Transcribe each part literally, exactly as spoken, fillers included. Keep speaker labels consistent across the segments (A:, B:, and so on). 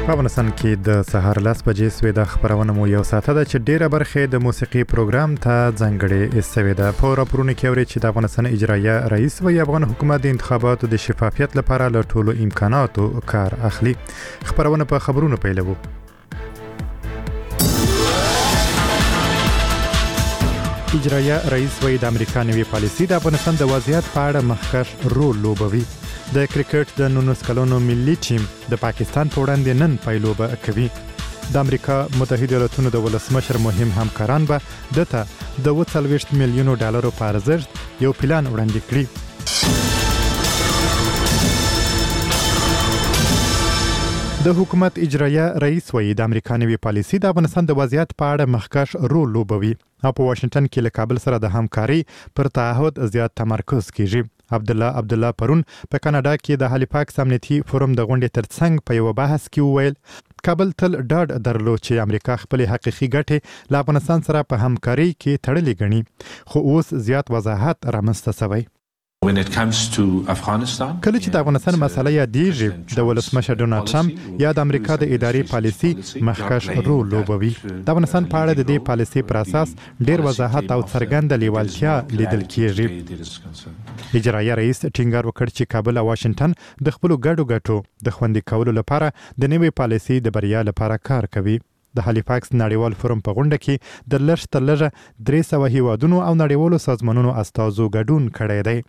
A: په افغانستان کې د سهار لاس بجې سوې د خبرونه مو یو ساعت ده چې ډیره برخه د موسیقي پروګرام ته ځانګړې استوي ده. په راپورونو کې اوري چې د افغانستان اجرایه رئیس و افغان حکومت د انتخاباتو د شفافیت لپاره له ټولو امکاناتو کار اخلي. خبرونه په خبرونو پیلوو. اجرایه رئیس وی د امریکا نوي پالیسي د افغانستان د وضعیت په اړه مخکښ رول لوبوي. د کرکټ د نولس کلونو ملي ټیم د پاکستان په وړاندې نن پایلوبه کوي. د امریکا متحده ایالاتونو د ولسمشر مهم همکاران به دته د اووه څلوېښت میلیونو ډالرو په ارزښت یو پلان وړاندې کړي. د حکومت اجرایه رئیس وی د امریکا نوي پالیسي د افغانستان د وضعیت په اړه مخکښ رول لوبوي او په واشنگټن کې له کابل سره د همکاري پر تعهد زیات تمرکز کیږي. عبدالله عبدالله پرون په کاناډا کې د هالیفاکس امنیتي فورم د غونډې ترڅنګ په یو بحث کې وویل کابل تل ډاډ درلود چې امریکا خپل حقیقي ګټې له افغانستان سره په همکاري کې تړلې ګڼي، خو اوس زیات وضاحت رامنځته شوی.
B: When it comes to Afghanistan,
A: کله چې د افغانستان مسله یادېږي د ولسمشر ډونالد ټرمپ یا د امریکا د ادارې پالیسي مخکښ رول لوبوي. د افغانستان په اړه د دې پالیسي پر اساس ډېر وضاحت او څرګنده لیوالتیا لیدل کېږي. اجرایه رئیس ټینګار وکړ چې کابل او واشنگټن د خپلو ګډو ګټو د خوندي کولو لپاره د نوې پالیسي د بریا لپاره کار کوي. د هالیفاکس نړیوال فورم په غونډه کې د لږ تر لږه درې سوه هیوادونو او نړیوالو سازمانونو استازو ګډون کړی دی.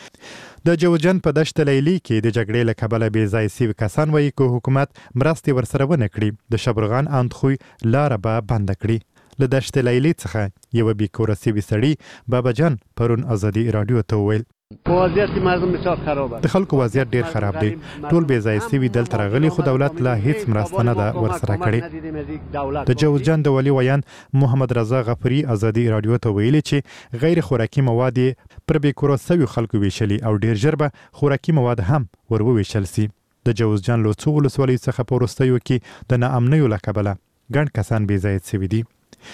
A: د جوزجان په دشت لیلی کې د جګړې له کبله بې ځای سوي کسان وایي که حکومت مرستې ورسره ونه کړي د شبرغان اندخوی لاره به بنده کړي. له دشت لیلی څخه یوه بې کوره سوي سړي بابا جان پرون ازادي راډیو ته وویل
C: وضعیت کې مردم بسیار خرابه.
A: د خلکو وضعیت ډیر خراب دی. ټول بې ځای سوي دلته راغلي خو دولت لا هیڅ مرسته نه ده ورسره کړې. د جوزجان د ولي ویان محمد رضا غفوري ازادي راډیو ته ویلي چې غیر خوراکي مواد پر بې کوره سوي خلکو ویشلي او ډیر ژر به خوراکي مواد هم ور وویشل سي. د جوزجان له څو ولسوالیو څخه په وروستیو کې د ناامنیو له کبله ګڼ کسان بې ځای سوي دي.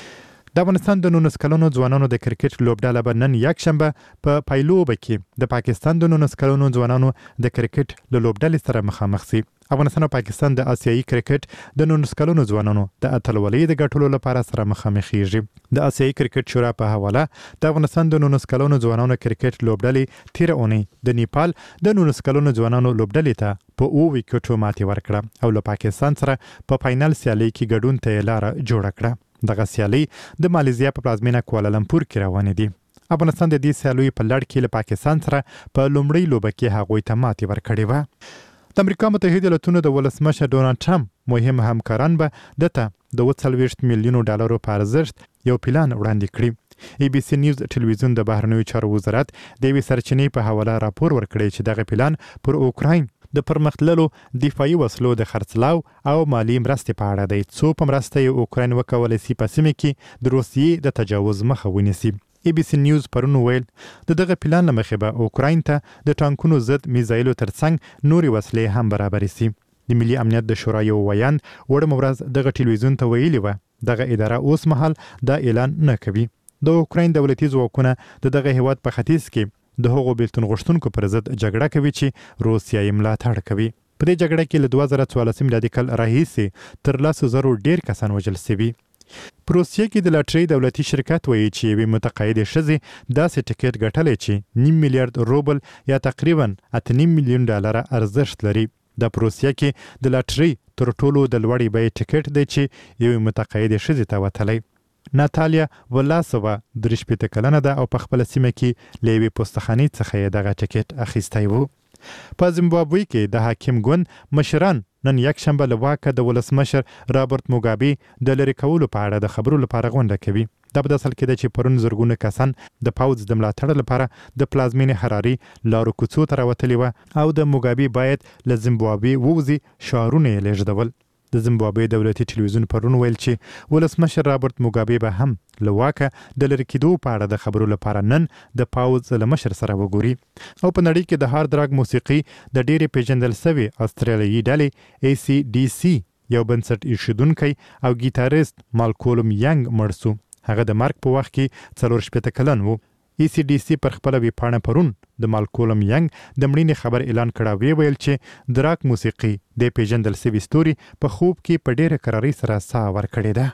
A: د افغانستان د نولس کلونو ځوانانو د کرکټ لوبډله به نن یکشنبه په پایلوبه کې د پاکستان د نولس کلونو ځوانانو د کرکټ له لوبډلې سره مخامخ شي. افغانستان او پاکستان د آسیایي کرکټ د نولس کلونو ځوانانو د اتلولۍ د ګټلو لپاره سره مخامخېږي. د آسیایي کرکټ شورا په حواله د افغانستان د نولس کلونو ځوانانو کرکټ لوبډلې تیر اونۍ د نیپال د نولس کلونو ځوانانو لوبډلې ته په اووه ویکټو ماتې ورکړه او له پاکستان سره په فاینل سیالۍ کې ګډون ته یې لاره جوړه کړه. دغه سیالۍ د مالیزیا په پلازمینه کوالالمپور کې روانې دي. افغانستان د دې سیالیو په لړ کې له پاکستان سره په لومړۍ لوبه کې هغوی ته ماتې ورکړې وه. د امریکا متحده ایالاتونو د ولسمشر ډونالد ټرمپ مهم همکاران به دته د اووه څلوېښت میلیونو ډالرو په ارزښت یو پلان وړاندې کړي. ای بي سي نیوز ټلویزیون د بهرنیو چارو وزارت د یوې سرچینې په حواله راپور ورکړی چې دغه پلان پر اوکراین د پرمختللو دفاعي وسلو د خرڅلاو او مالی مرستې په اړه دی څو په مرسته یې اوکراین وکولی سي په سیمه کې د روسیې د تجاوز مخه ونیسي. ای بي سي نیوز پرون ویل د دغه پلان له مخې به اوکراین ته د ټانکونو ضد میزایلو ترڅنګ نورې وسلې هم برابرې سي. د ملي امنیت د شورا یو ویان وړمه ورځ دغه ټلویزیون ته ویلي وه دغه اداره اوس مهال دا اعلان نه کوي. د اوکراین دولتي ځواکونه د دغه هیواد په ختیځ کې د هغو بیلتون غوښتونکو پر ضد جګړه کوي چې روسیه یې ملاتړ کوي. په دې جګړه کې له دوه زره څوارلسم میلادي کال راهیسې تر لسو زرو ډیر کسان وژل سوي. په روسیه کې د لاټرۍ دولتي شرکت وایي چې یوې متقاعدې ښځې داسې ټکټ ګټلی چې نیم میلیارډ روبل یا تقریبا اته نیم میلیون ډالره ارزښت لري. د په روسیه کې د لاټرۍ تر ټولو د لوړې بیې ټکټ دی چې یوې متقاعدې ښځې ته وتلی. ناتالیا ولاسووا درې شپېته کلنه ده او په خپله سیمه کې له یوې پوستخانې څخه یې دغه ټکټ اخیستی و. په زیمبابوې کې د حاکم ګوند مشران نن یکشنبه له واکه د ولسمشر رابرټ موګابي د لرې کولو په اړه د خبرو لپاره غونډه کوي. دا په داسې حال کې ده چې پرون زرګونه کسان د پوځ د ملاتړ لپاره د پلازمینې حراري لارو کوڅو ته راوتلي وه او د موګابي باید له زیمبابوې ووځي شعارونه یې لېږدول. د زیمبابوې دولتي ټلویزیون پرون ویل چې ولسمشر رابرټ موګابي به هم له واکه د لرې کېدو په اړه د خبرو لپاره نن د پوځ له مشر سره وګوري. او په نړۍ کې د هارد راک موسیقي د ډېرې پیژندل سوي استرالیایي ډلې ای سی ډي سی یو بنسټ ایښودونکی او ګیتاریست مالکولم ینګ مړ سو. هغه د مرګ په وخت کې څلور شپېته کلن و. ای سی ډي سي پر خپل وی پاڼه پرون د مالکولم ینګ د مړینې خبر اعلان کړه، وی ویل چې د راک موسیقي د پیژندل سوي ستوري په خوب کې په ډېره کرارۍ سره ساه ورکړې ده.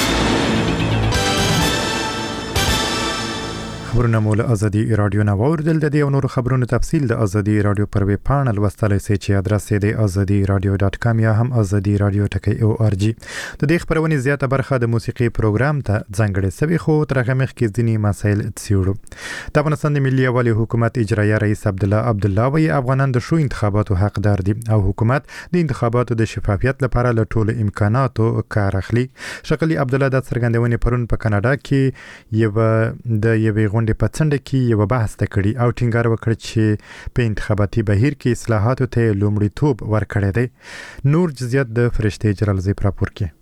A: خبرونه مو له ازادي رادیو نه واوریدل. د دې او نورو خبرونو تفصیل د ازادي رادیو پر ویب پاڼه لوستلی سئ چې ادرس یې د ازادي رادیو ډاټ کام یا هم ازادي رادیو ټکی او ار جی. د دې خبرونې زیاته برخه د موسیقي پروګرام ته ځانګړې سوي، خو تر هغه مخکې ځینې مسایل څېړو. د افغانستان د ملي یووالي حکومت اجرایه رئیس عبدالله عبدالله وایي افغانان د ښو انتخاباتو حقدار دي او حکومت د انتخاباتو د شفافیت لپاره له ټولو امکاناتو کار اخلي. ښاغلي عبدالله دا څرګندونې پرون په کاناډا کې یوه د یوې غونډې په څنډه کې یو بحث کړی او ټینګار وکړ چې په انتخاباتي بهیر کې اصلاحاتو ته لومړیتوب ورکړی دی. نور جزئیات د فرشته جلالزی راپور کې.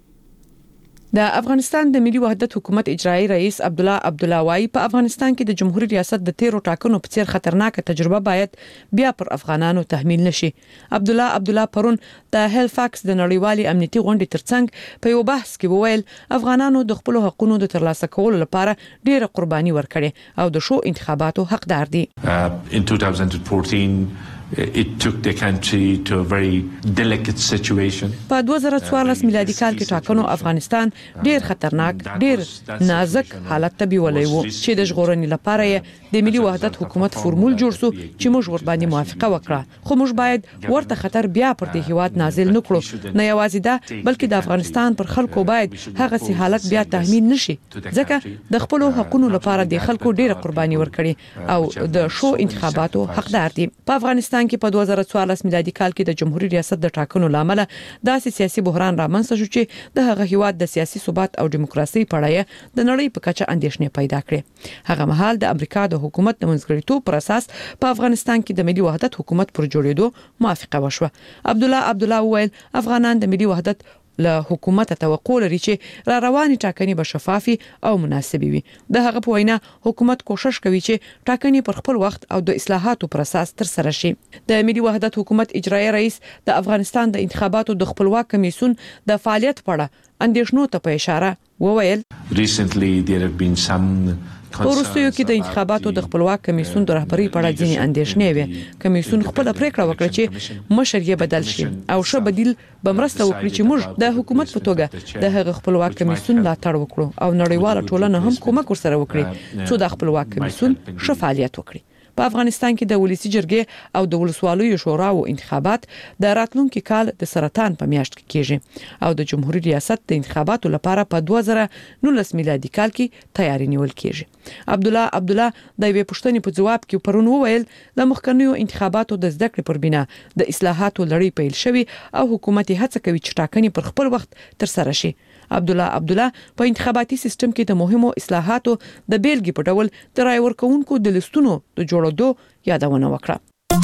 D: د افغانستان د ملي وحدت حکومت اجرایی رئیس عبدالله عبدالله وايي په افغانستان کې د جمهوریت ریاست د تیرو ټاکنو په څیر خطرناکه تجربه باید بیا پر افغانانو تحمیل نشي. عبدالله عبدالله پرون د هیلفاکس د نړیوالي امنیتي غونډې ترڅنګ په یو بحث کې وویل افغانانو د خپل حقوقو د ترلاسه کولو لپاره ډېره قرباني ورکړې او د شو انتخاباتو حقدار دي.
B: Uh, in twenty fourteen it took the country to a very delicate situation.
D: په دوه زره څوارلس میلادي کال کې ټاکنو افغانستان ډېر خطرناک ډېر نازک حالت ته بیولې وو چې د ژغورنې لپاره یې د ملي وحدت حکومت فورمول جوړ سو چې موږ ور باندې موافقه وکړه، خو موږ باید ورته خطر بیا پر دې هیواد نازل نکړو. نه یوازې دا بلکې د افغانستان پر خلکو باید هغه سي حالت بیا تحمیل نشي، ځکه د خپل حقوقو لپاره د خلکو ډېره قرباني ورکړي او د شو انتخاباتو حقدار دي. په افغانستان کې په دوه زره څوارلس میلادي کال کې د جمهوریت ریاست د ټاکنو لامل داسې سیاسي بحران رامنځته شو چې د هغه هیواد د سیاسي ثبات او دیموکراسي په اړه د نړۍ په کچه اندېښنې پیدا کړې. هغه مهال د امریکا د حکومت د منځګړیتوب پر اساس په افغانستان کې د ملي وحدت حکومت پر جوړېدو موافقه وشوه. عبدالله عبدالله وویل افغانان د ملي وحدت له حکومت توقع لري چې را رواني ټاکنې به شفافي او مناسبې وي. د هغه په وینا حکومت کوشش کوي چې ټاکنې پر خپل وخت او د اصلاحاتو پر اساس تر سره شي. د ملي وحدت حکومت اجرایی رئیس د افغانستان د انتخاباتو د خپلواک کمیسیون د فعالیت په اړه اندېښنو ته په اشاره وویل
B: Recently there have been some
D: وروستیو کې د انتخاباتو د خپلواک کمیسیون د رهبری په اړه ځینې اندېښنې وي. کمیسیون خپل پریکړه وکړه چې مشر یې بدل شي او ښه بدیل به مرسته وکړي چې موږ د حکومت په توګه د هغه خپلواک کمیسیون ملاتړ وکړو او نړیواله ټولنه هم کومک ورسره وکړي څو د خپلواک کمیسیون ښه فعالیت وکړي. په افغانستان کې د ولسی جرګې او د ولسوالیو شورا او انتخابات د راتلونکي کال د سرطان په میاشت کې کیږي او د جمهوریت ریاست د انتخاباتو لپاره په دوه زره نولس میلادي کال کې تیاری نیول کیږي. عبدالله عبدالله د یوې پوښتنې په جواب کې پرون وویل د مخکنیو انتخاباتو د زده کړې پر بنا د اصلاحاتو لړۍ پیل شوی او حکومت هڅه کوي چې ټاکنې پر خپل وخت تر سره شي. عبدالله عبدالله په انتخاباتي سیستم کې د مهمو اصلاحاتو د بیلګې په ډول د رای ورکوونکو د لیستونو د جوړېدو یادونه وکړه.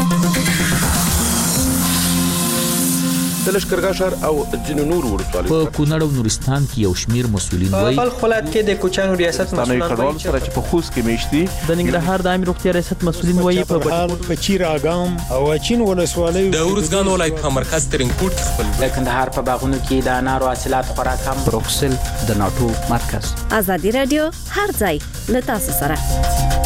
E: د لشکرګاه ښار او ځینو نورو ولسوالیو
F: په کونړ او نورستان کې یو شمیر مسولین وایي
G: په بلخ ولایت کې د کوچانو ریاست مسولین
E: وایي چې په خوست کې میشتي
G: د ننګرهار د عامه روغتیا ریاست مسولین وایي په
H: بهال په چیر اګام او چین ولسوالیو
I: د ورزګان ولایت په مرکز ترینکوټ خپل
J: د کندهار په باغونو کې د انارو حاصلات خورا کم.
K: بروکسل د ناتو مرکز.
L: ازادي رادیو هر ځای له تاسو سره.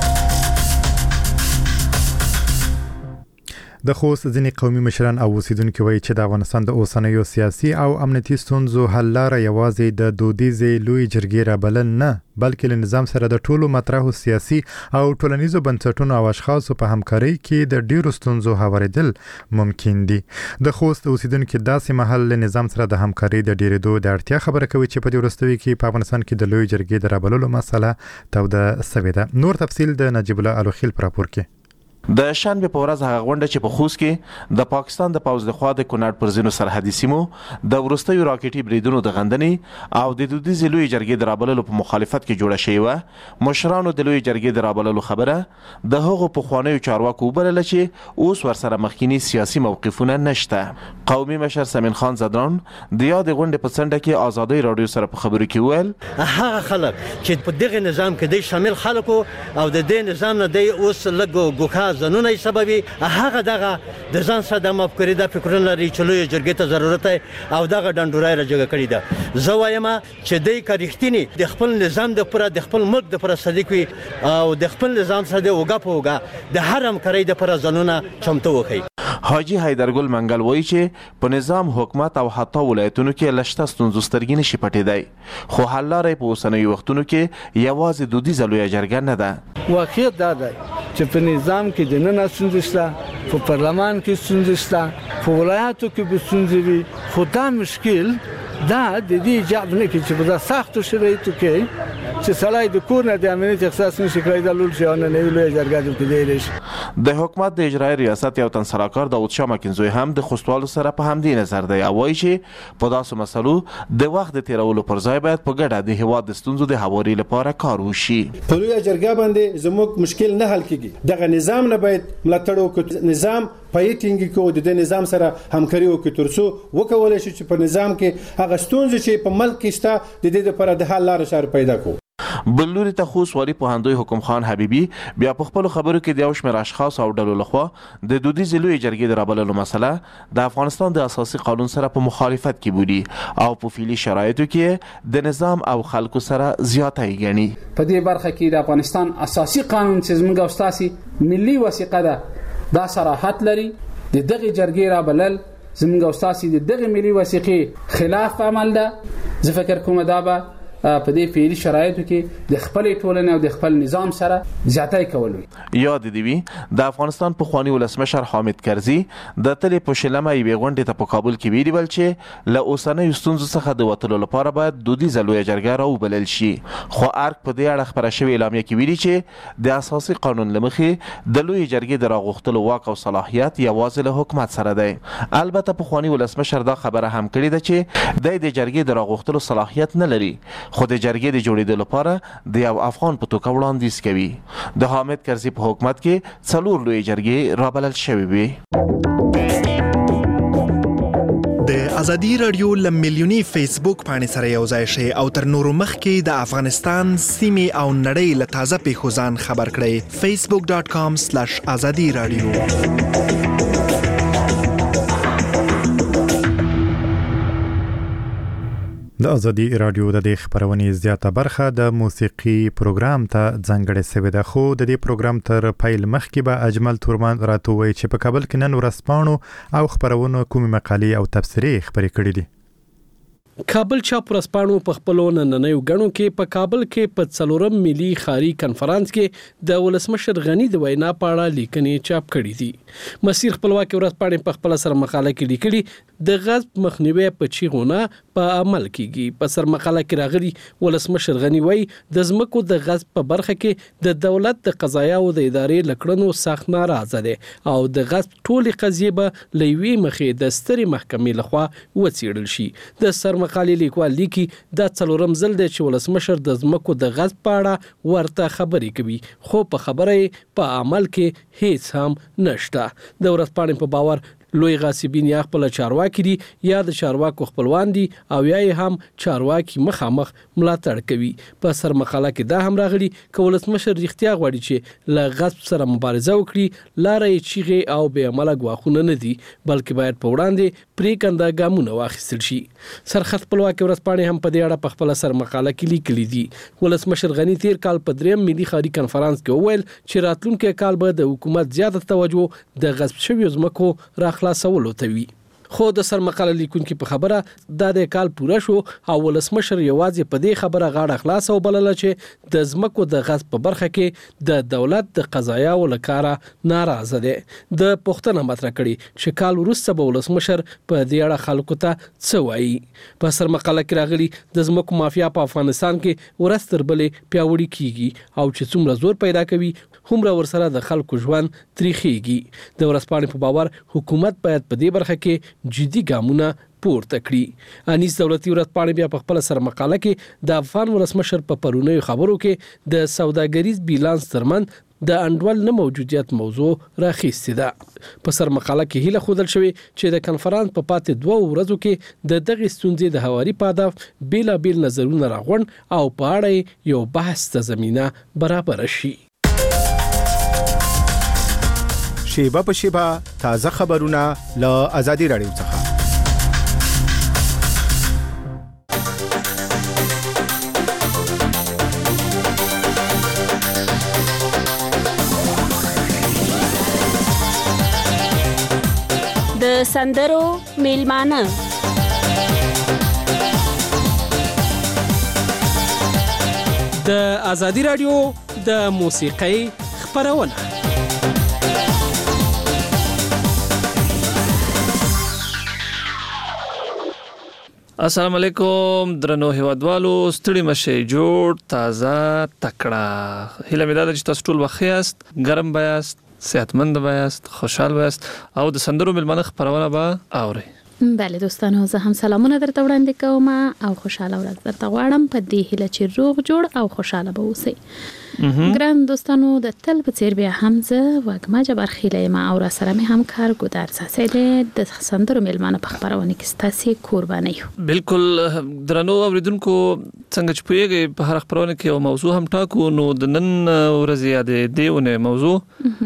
A: د خوست ځینې قومي مشران او اوسیدونکو وایي چې د افغانستان د اوسنیو سیاسي او امنیتي ستونزو حل لاره یوازې د دودیزې لوی جرګې رابلل نه بلکې له نظام سره د ټولو مطرحو سیاسي او ټولنیزو بنسټونو او اشخاصو په همکارۍ کې د ډیرو ستونزو هوارېدل ممکن دي. د خوست اوسیدونکو داسې مهال له نظام سره د همکارۍ د ډیرېدو د اړتیا خبره کوي چې په دې وروستیو کې په افغانستان کې د لوی جرګې د رابللو مسله توده سوې ده. نور تفصیل د نجیب الله الوخیل په راپور کې.
E: د شنبه په ورځ هغه غونډه چې په خوست کې د پاکستان د پوځ لخوا د کونړ پر ځینو سرحدي سیمو د ورستیو راکټي بریدونو د غندنې او د دودیزې لوی جرګې د رابللو په مخالفت کې جوړه شوې وه. مشرانو د لوی جرګې د رابللو خبره د هغو پخوانیو چارواکو وبلله چې اوس ورسره مخکینی سیاسي موقفونه نشته. قومي مشر سمین خان زدران د یادې غونډې په څنډه کې ازادي رادیو سره په خبرو کې ویل
M: هغه خلک چې په دغه نظام کې د شامل خلکو او د دې نظام نه د اوس لګو ګوکا
C: ځانونه یې سببي هغه دغه د ځان سره د مفکورې د فکرونه لري چې لویې جرګې ته ضرورت دی او دغه ډنډورای راجګه کړې ده. زه وایم چې دی که رښتینې د خپل نظام دپاره د خپل ملک دپاره صدیق وي او د خپل نظام سره د اوږه په اوږه د هر همکارۍ دپاره ځانونه چمتو وښیي.
E: حاجی حیدرګل منګل وایي چې په نظام حکومت او حتی ولایتونو کې له شته ستونزو سترګې نشي پټېدی، خو حل لاره په اوسنیو وختونو کې یوازې دودیزه لویه جرګه نه ده.
M: واقعیت دا دی چې په نظام کې دننه ستونزې شته، په پارلمان کې ستونزې شته، په ولایاتو کې به ستونزې وي، خو دا مشکل دا د دې ایجاد نه کوي چې په دا سختو شرایطو کې چې سړی د کور نه د امنیت احساس نشي کړی دا لول شي او نه نوې لویه جرګه جوړ کېدلی شي.
E: د حکومت د اجرایي ریاست یو تن سلاکار داود شاه مکنزوی هم د خوستوالو سره په همدې نظر دی او وایي چې په داسې مسلو د وخت د تیرولو پر ځای باید په ګډه د هېواد د ستونزو د هواري لپاره کار وشي.
N: په لویه جرګه باندې زموږ مشکل نه حل کېږي، دغه نظام نه باید ملاتړ وکړو، نظام پای ټینګ کو د نظام سره همکاري وکړو ترڅو وکولای شي چې په نظام کې هغه ستونزې چې په ملک کې شته د دې لپاره د حل لارې چارې پیدا کړو.
E: بل لوري ته خوست والي پوهندوی حکم خان حبیبي بیا په خپلو خبرو کې د یو شمېر اشخاص او ډلو لخوا د دودیزې لویې جرګې د رابللو مسله د افغانستان د اساسي قانون سره په مخالفت کې بولي او په فعلي شرایطو کې د نظام او خلکو سره زیاتی ګڼي.
O: په دې برخه کې د افغانستان اساسي قانون چې زموږ او ستاسې ملي وثیقه ده دا صراحت لري. د دغې جرګې رابلل زموږ او ستاسې د دغې ملي وثیقې خلاف عمل ده. زه فکر کوم دا به په دې فعلي شرایطو کې د خپلې ټولنې او د خپل نظام سره زیاتی کول وي.
E: یاد دې وي د افغانستان پخواني ولسمشر حامد کرزي د تلې په شلمه یوې غونډې ته په کابل کې ویلي ول چې له اوسنیو ستونزو څخه د وتلو لپاره باید دودیزه لویه جرګه راوبلل شي، خو ارګ په دې اړه خپره شوې اعلامیه کې ویلي چې د اساسي قانون له مخې د لویې جرګې د راغوښتلو واک او صلاحیت یوازې له حکومت سره دی. البته پخواني ولسمشر دا خبره هم کړې ده چې د دې جرګې د راغوښتلو صلاحیت نه لري، خو د جرګې د جوړېدو لپاره د یو افغان په توګه وړاندیز کوي. د حامد کرزي په حکومت کې څلور لویې جرګې رابلل شوې وي.
P: د ازادي رادیو له میلیوني فیسبوک پاڼې سره یو ځای شئ او تر نورو مخکې د افغانستان سیمې او نړۍ له تازه پیښو ځان خبر کړئ. فیسبوک ډاټ کام سلیش ازادي رادیو.
A: د ازادي رادیو د دې خبرونې زیاته برخه د موسیقي پروګرام ته ځانګړې شوې ده، خو د دې پروګرام تر پیل مخکې به اجمل تورمان راته ووایي چې په کابل کې نن ورځپاڼو او خبرونو کومې مقالې او تبصرې خپرې کړې دي.
Q: کابل چاپ ورځپاڼو په خپلو نننیو غړو کې په کابل کې په څلورم ملي خاري کنفرانس کې د ولسمشر غنی د وینا په اړه لیکنې چاپ کړې دي. مسیر خپلواکي ورځپاڼې په خپل سر مقاله کې لیکلي د غصب مخنیوي په چیغونه په عمل کېږي. په سر مقاله کې راغلي ولسمشر غنی وایي د ځمکو د غصب په برخه کې د دولت د قضایا او د ادارې لکړنو سخت ناراضه دي او د غصب ټولې قضیې به لوي مخې د سترې محکمې لخوا وڅېړل شي. د سر مقالې لیکوال لیکي دا څلورم ځل دی چې ولسمشر د ځمکو د غصب په اړه ورته خبرې کوي، خو په خبره په عمل کې هیڅ هم نشته. د ورځپاڼې په باور لوی غاصبین یا خپل چارواکي دي یا د چارواکو خپلوان دي او یا هم چارواکي مخامخ ملاتړ کوي. په سر مقاله کې دا هم راغلي چې ولسمشر رښتیا غواړي چې له غصب سره مبارزه وکړي، لارې چیغې او بې عمله ګواښونه نه دي بلکې باید په وړاندې پریکنده ګامونه واخیستل شي. سرخط خپلواکي ورځپاڼې هم په دې اړه په خپل سر مقاله کې لیکلي دي. ولسمشر غنی تیر کال په دریم ملي خاري کنفرانس کې وویل چې راتلونکي کال به د حکومت زیاته توجه د غصب شویو ځمکو راخلاصولو ته وي. خو د سر مقاله لیکونکو په خبره دا د کال پوره شو او ولسمشر یوازې په دې خبره غاړه خلاص او بلله چې د ځمکو د غصب په برخه کې د دولت د قضایا او لکاره ناراضه دي. د پښتنه مطرح کړي چې کال وروسته به ولسمشر په دې اړه خلکو ته څه وایي. په سر مقاله کې راغلي د ځمکو مافیا په افغانستان کې ورستر بلې پیاوړي کیږي او چې څومره زور پیدا کوي همره ورسره د خلکو ژوند تریخیږي. د ورځپاڼې په باور حکومت باید په دې برخه کې جدي ګامونه پورته کړي. انیس دولتي ورځپاڼې بیا په خپل سر مقاله کې د افغان ولسمشر په پرونیو خبرو کې د سوداګریز بیلانس ترمن د انډول نه موجودیت موضوع راخیستې ده. په سر مقاله کې هیله ښودل شوې چې د کنفرانس په پاتې دوه ورځو کې د دغې ستونزې د هواري په هدف بیلابیل نظرونه راغونډ او په اړه یو بحث ته زمینه برابره شي.
R: شیبه په شیبه تازه خبرونه له آزادي رادیو څخه.
S: د سندرو میلمانه
Q: د آزادي رادیو د موسیقۍ خبرونه. السلام علیکم درنو هیوادوالو، ستړي مشه، جوړ تازه تکړه. هیله مې ده چې تاسو ټول بخیاست، ګرم بیاست، صحتمند بیاست، خوشحال بیاست او د سندرو میلمانه خبرونه به اورئ.
T: بله دوستانو، زه هم سلامونه درته وړاندې کوم او خوشاله ورځ درته غواړم په دې هیله چې روغ جوړ او خوشاله به اوسئ. ګران دوستانو، د تل په څیر بیا هم زه وږمه جبار خیله یم او را سره مې همکار ګودر ساسې دی د سندرو میلمانه په خبرونه کې ستاسې قرباني یو.
Q: بالکل درنو اوریدونکو، څنګه چې پوهیږئ په هر خبرونه کې یو موضوع هم ټاکو، نو د نن ورځې یا د دې اونۍ موضوع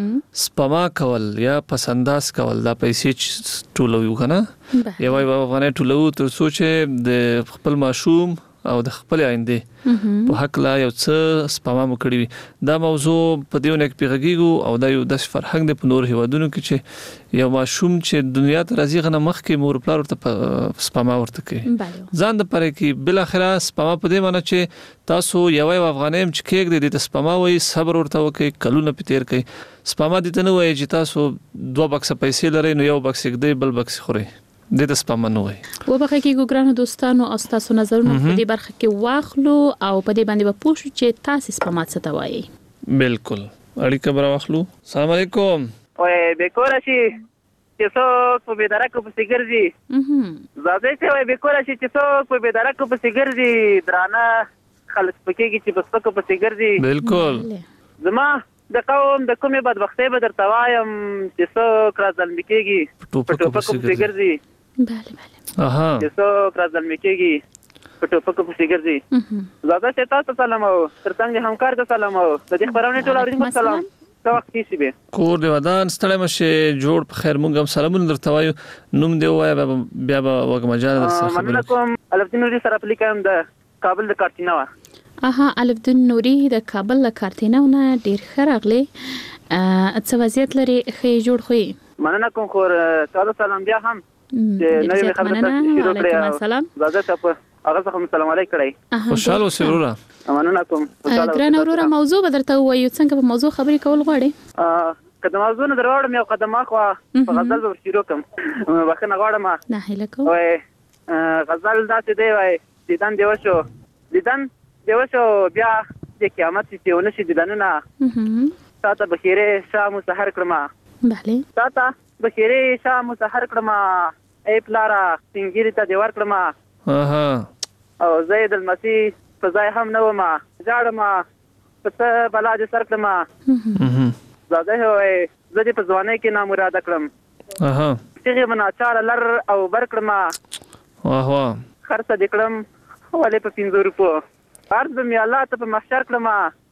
Q: سپما کول یا پسنداز کول، دا پیسې ټولوي کنه، یو یو افغانۍ ټولو تر څو چې د خپل ماشوم او د خپل آینده په حق لا یو څه سپما مو کړی وي. دا موضوع په دیونه کې پیغیږي او دا یو د فرهنګ د پنور هیوادونو کې چې یو ماشوم چې دنیا ته راځي غنه مخ کې مور پلار ورته سپما ورته کوي ځان د پاره کې. بل اخره سپما په دې معنی چې تاسو یو یو افغانۍ چې کېګ دې د سپما وای صبر ورته وکي، کلونه پتیر کوي. سپما دې ته نه وای چې تاسو دوه بکس پیسې لرئ نو یو بکس کې بل بکس خوري، د د سپما نه وای.
T: و بخښه کې ګرانو دوستانو او تاسو نظرونه په دې برخه کې واخلو او په دې باندې به پوښتنه چې تاسو سپما څه ته وایي.
Q: بالکل اړیکه بر واخلو. السلام علیکم.
U: وای بیکور شي چې څوک په بيدارک په سیګرځي زاده چې وای بیکور شي چې څوک په بيدارک په سیګرځي درانه خلک پکېږي چې په سپکو په سیګرځي.
Q: بالکل
U: زما د قوم د کومې بدبختۍ به درته وایم چې څوک را ځلمي کېږي په ټوپکو پسې ګرځي.
T: بله بله
U: اها چې څوک را ځلمي کېږي په ټوپکو پسې ګرځي. زاده چې تاسو سلام او ترڅنګ همکار ته سلام او د دې خبرونه ټول اوریدونکو سلام. څه وخت کیږي به
Q: کور دی ودان ستړی مشه جوړ په خیر مونږ هم سلامونه درته وایو. نوم دی وای بیا به وګم جان درسره خبرې
U: منکم. الفدین نوري سره پلیکم د کابل د کارتینا وا.
T: اها الفدین نوري د کابل له کارتیناونه ډیر خراغلی څه وضعیت لري خې جوړ خوې.
U: مننه کوم خور تاسو سلام بیا هم نوې خبره تاسو شروع کړئ.
T: سلام
U: زاده تاسو هغه څنګه سلام علیکم کړئ.
Q: خوشاله اوسئ وروره.
U: مننه کوم.
T: ګران وروره موضوع به درته وایو څنګه په موضوع خبرې کول غواړي.
U: کله موضوع نه دروړم یو قدم اخوا په غزل به شروع کوم. وخت نه غواړم
T: نه هله کوم.
U: وای غزل داسې دی وای دیدن دی وشو دیدن دی وشو بیا د قیامت چې ونشي دیدنونه تاسو بخیره شام سحر کړم.
T: بله
U: تاسو بخیره شام سحر کړم ای پلارا سنگیری ته دیوار کړم.
Q: اها
U: او زید المسیح فزای هم نو ما جاړم پس بلا دې سر کړم. زاده وای زدي په ځواني کې نامراد کړم.
Q: اها
U: چې منا چار لر او بر کړم.
Q: واه واه
U: خرڅ دکړم ولې په پنځه روپو عرض می الله ته په محشر کړم.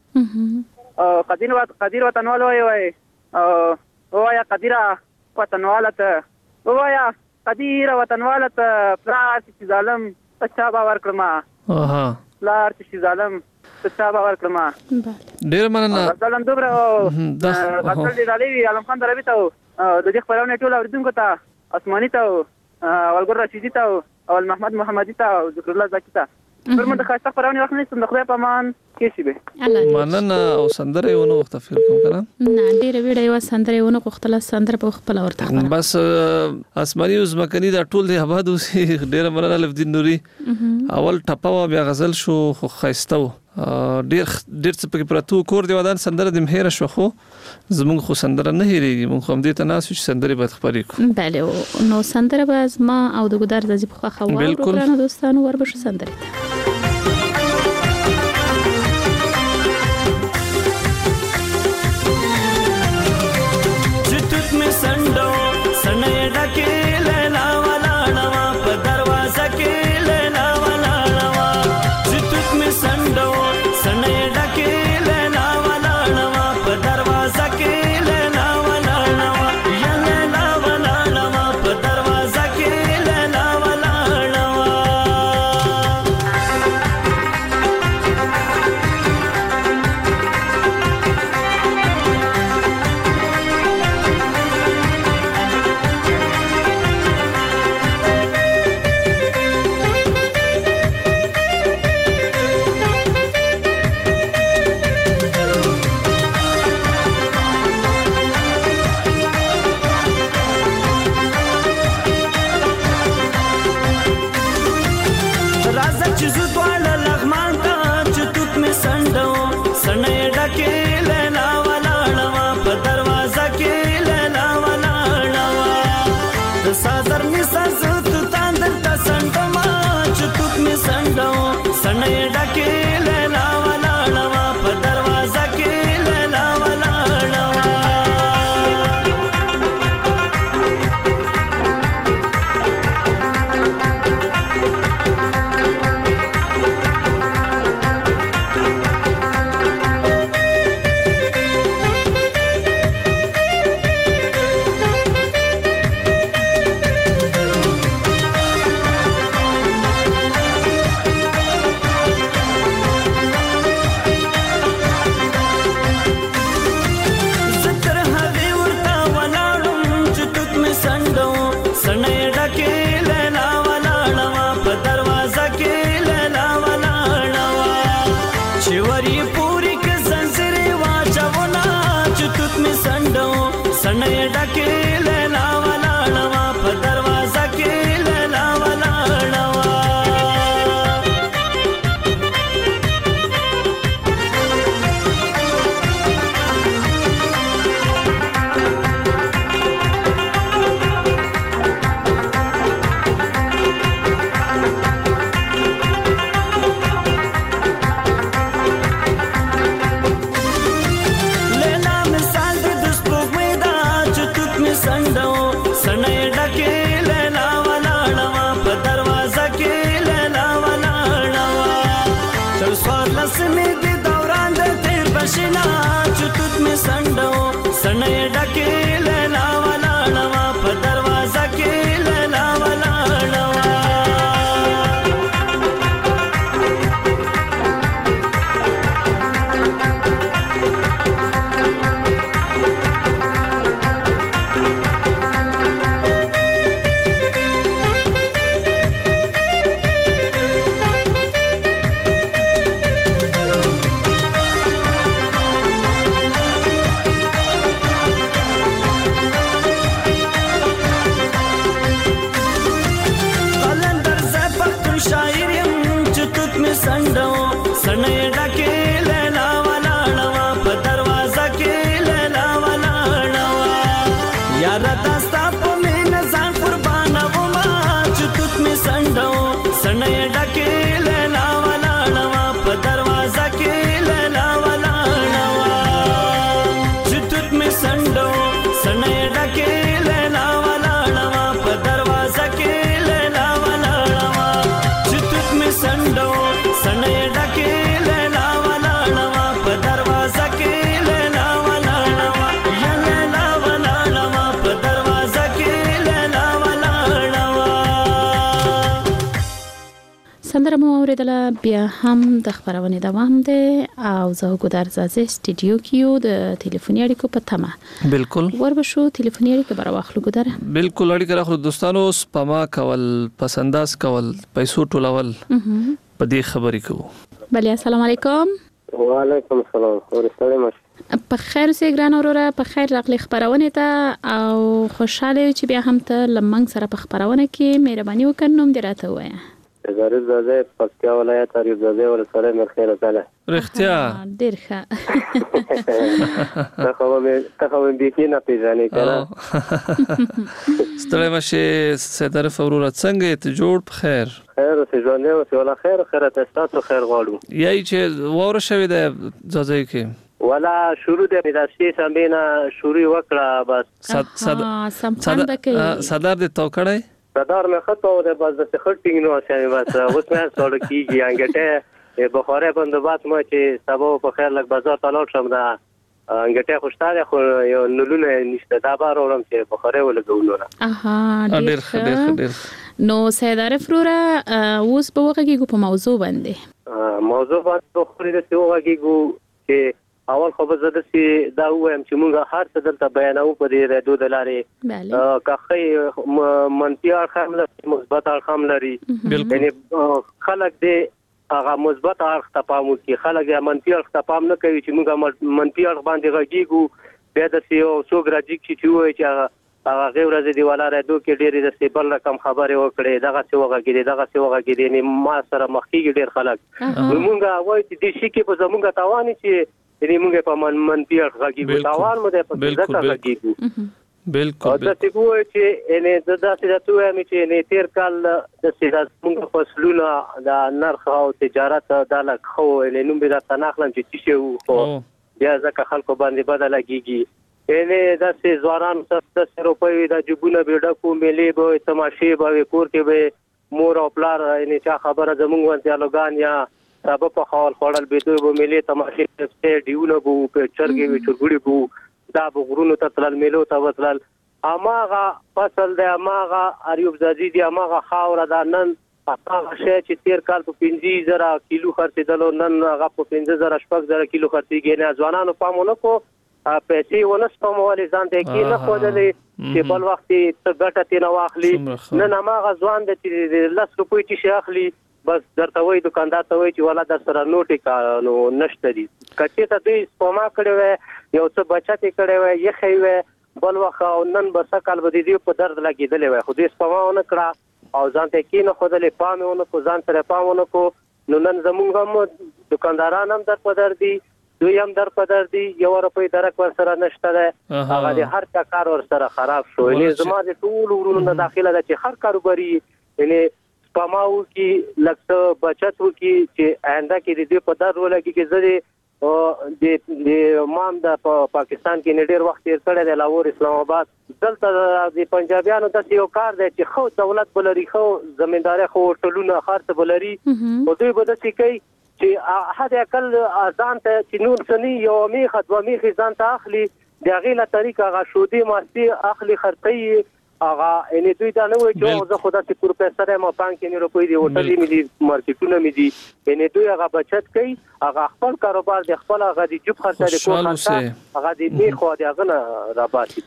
U: او قدیر وات قدیر وطنوال وای وای او وایا قدیره وطنواله ته وایا قدیر وطنواله ته پلار چې ظالم پچا باور کړم.
Q: اها
U: پلار چې ظالم پچا باور کړم.
Q: ډیر مننه.
U: ځلم دوبره غزل دی علي علم خان دروي ته د دې خبرونه ټول اوریدونکو ته اسماني ته اولګر رشیدي ته او محمد محمدي ته او ذکر الله زکی ته پرمنده خاصه خبرونه وخت نه ستند خدای په مان کې شي به.
Q: مننه. او سندره یو نو وخت فکر کوم کنه
T: نه ډیر ویډیو یو سندره یو نو وختله سندره په خپل ورته
Q: بس اسماني اوس مکني دا ټول دی آباد اوس ډیر مننه الفدین نوري. اول ټپه بیا غزل شو خو خاصته ډیر ډیر څه پکې پراتو کور دی ودان سندره د مهره شو خو زمونږ خو سندره نه هېریږي. مونږ هم دې ته ناسو چې سندره به خبرې کوو.
T: بله نو سندره به ما او د ګودر د ځې په خوا ورو دوستانو وربشو سندره
V: Leila wala nawa
B: می دی دوران د تیر بشنا چتوت می سندو سنې ډکه لیلا والا نوا په دروازه کې لیلا والا نوا
T: سندره مو اوریدله بیا هم د خبرونه دوام ده او زه ګودر زازه استودیو کیو د ټلیفوني اړیکو په تمه
V: بالکل
T: وربشو ټلیفوني اړیکه بر واخلو ګودر
V: بالکل اړیکه راخلو دوستانو سپما کول پسنداز کول پیسو ټولول په دې خبرې کوو
T: بله السلام علیکم
W: وعلیکم السلام ورسره مش
T: په خیر سي ګران اوره په خیر راغلي خبرونه ته او خوشاله چې بیا هم ته لمنګ سره په خبرونه کې مهرباني وکړنوم دراته وایي
W: زاري زازه پکتیا ولایت اړیو زازه ولسره مر خیره تعالی
V: رښتیا
T: ډیر ښه
W: ته خو مې ته خو مې بيخي نه پیژنې کنه
V: ستړی مشه ستاره فورات څنګه ته جوړ په خیر
W: خیر ته ژوند او ولا خیر خیره تاسو خیر غواړو
V: یای چې وره شوی د زازه کې
W: ولا شروع د میراثي سمبینا شروع وکړه بس
T: صد صد
V: صدر د توکړی
W: صدر مې خطو ده بس د خټینګ نو شامي بس اوس مې سوړ کیږي انګټه بخاره بندوبات مو چې سبا په خیر لګ بازار ته لاړ شم دا انګټه خوشاله خو یو نلونه نشته دا بار اورم چې بخاره ولګولو نه
T: اها ډیر ډیر نو سیدار فروره اوس په وګه کې په موضوع باندې
W: موضوع باندې خو دې څه وګه چې اول خو به زده سي دا وایم چې موږ هر څه دلته بیانو په دې رادیو د لارې کاخې منفي اړخ لري مثبت اړخ لري یعنی خلک دې هغه مثبت اړخ ته پام کوي خلک یې منفي اړخ ته پام نه کوي چې موږ منفي اړخ باندې غږیږو بیا د سیو څو ګراجیک چې وایي چې هغه غیر ورځ دی ولا رادیو کې ډېری د سیبل رقم خبره وکړي دغه څه وغږیږي دغه څه وغږیږي نه ما سره مخکې ډېر خلک موږ وایي چې د شي کې په زموږ توان چې یعنی موږ په من منفي غږیږو تاوان مو ده په ځکه غږیږو
V: بالکل
W: او د تیګو چې ان د داسې راتوي مې چې نه تیر کال د سیاست موږ فصلونه د نرخ او تجارت د لکخو نوم به د تناخلم چې څه وو خو بیا ځکه خلکو باندې بدل کیږي ان د سې ځوانان ستاسو روپۍ د جبونه بیډه کو ملي به تماشې به کور کې به مور او پلار ان چا خبره زمونږ ونته لوګان یا سبب په حال خړل به دوی به ملي تماشې ته دیونه بو په چرګي وی چرګړي بو دا بغرونو ته تل ملو ته وصل اماغه فصل د اماغه اریوب زادي دی اماغه خاور د نن هغه شی چې تیر کال په پنځه زره کیلو خرڅیدلو نن هغه په پنځه زره شپږ زره کیلو خرڅیږي نه ځوانانو پامونه کو پیسې ونسپمولې ځان ته کې نه خولې چې بل وخت ته ګټه تینه واخلي نن اماغه ځوان د لس روپۍ چې اخلي بس درته وای دکاندار ته وای چې ولا د سره نوټي کانو نشته دي کچې ته دوی سپما کړي وي یو څه بچت کړي وي یخې وي بل وخت نن بس کال به دې په درد لګیدلې وي خو دې سپما ونه کړه او ځان ته کې نه خدلې پامونه کو ځان سره پامونه کو نو نن زمونږ هم دکانداران هم در په درد دي دوی هم در په درد دي یو روپۍ درک ور سره نشته ده هغه د هر څه کار ور سره خراب شو یعنی زما د ټول ورونو نه داخله ده چې هر کاروباري یعنی پماو کی لکه بچت وکي چې آینده کې د دې په دار ولګي کې زری او د مام د پاکستان کې نډیر وخت تیر کړی د لاهور اسلام آباد دلته د پنجابیانو د یو کار دی چې خو دولت بلري خو زمینداري خو ټولونه خرڅ بلري او دوی به د سکی چې حد اقل ځان ته چې نور سني یو میخه دوه میخه ځان ته اخلي د غیله طریقه غا شودي ماسي اخلي خرطي هغه ان دوی دا نه وي چې زه خدا چې پروفیسور ما بانک نه روپې دی هوټل می دي مارکیټونه می دي ان دوی هغه بچت کوي هغه خپل کاروبار د خپل هغه د جوب خرڅه د کوه خرڅه هغه د می خو د هغه نه راباسي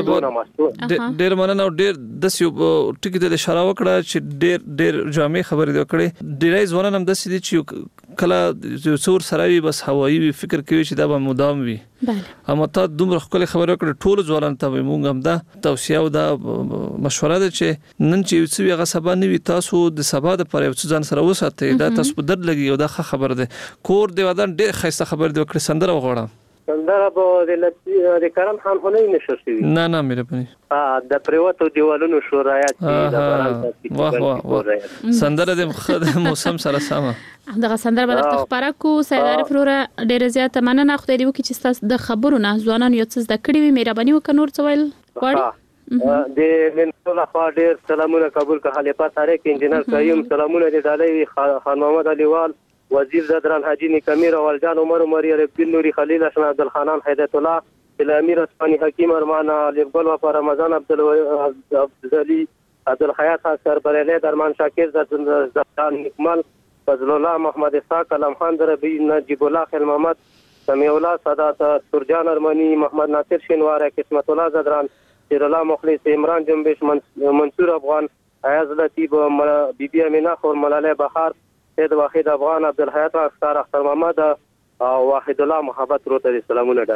V: ډېر مننه او ډېر د سیو ټکی د اشاره وکړه چې ډېر ډېر جامع خبرې وکړې ډېر ځوانان هم د سې چې کله څور سراوي بس هوایي فکر کوي چې دا به مدام وي اما تا دومره خپل خبره وکړه ټول ځوانان ته موږ هم دا توصيه او دا مشوره ده چې نن چې یو څه هغه سبا نه وي تاسو د سبا د پر یو څه ځان سره وساتئ دا تاسو په درد لګي او دا خبره ده کور دی ودان ډېر خسته خبر دی وکړه سندره وغوړه
W: سندره به د کرم خان هنوي نشو شي
V: نه نه مې پني
W: ها د پریوتو دیوالونو شورایات د باران
V: واه واه سندره د مخه موسم سره سم
T: دغه سندره به د خبره کو سیدار فروره ډېر زیات مننه خو دې وکړي چې تاسو د خبرو نه ځوانان یو څه د کړي وي مهرباني وکړئ نور څه ویل غواړي
W: د منصور خوا ډېر سلامونه قبول کړه خلیفہ طارق انجینر قیوم سلامونه د دالوی خان محمد علیوال وزیر زدران حاجی نیکمیر اولجان عمر عمری ربین نوری خلیل حسن عبدالخانان هدایت الله الامیر اسمانی حکیم ارمان علی گل و رمضان عبدالعلی عبدالحیات اکثر بریلی درمان شاکر زدران نکمل فضل الله محمد اسحاق علم خان دربی نجیب الله خیل محمد سمیع الله سادات سرجان ارمانی محمد ناصر شینوار قسمت الله زدران سیر الله مخلص عمران جنبش منصور افغان عیاض لطیب بی بی امینه خور ملاله بهار سید واحد افغان عبدالحیات اختر اختر محمد او واحد الله محبت روته سلامونه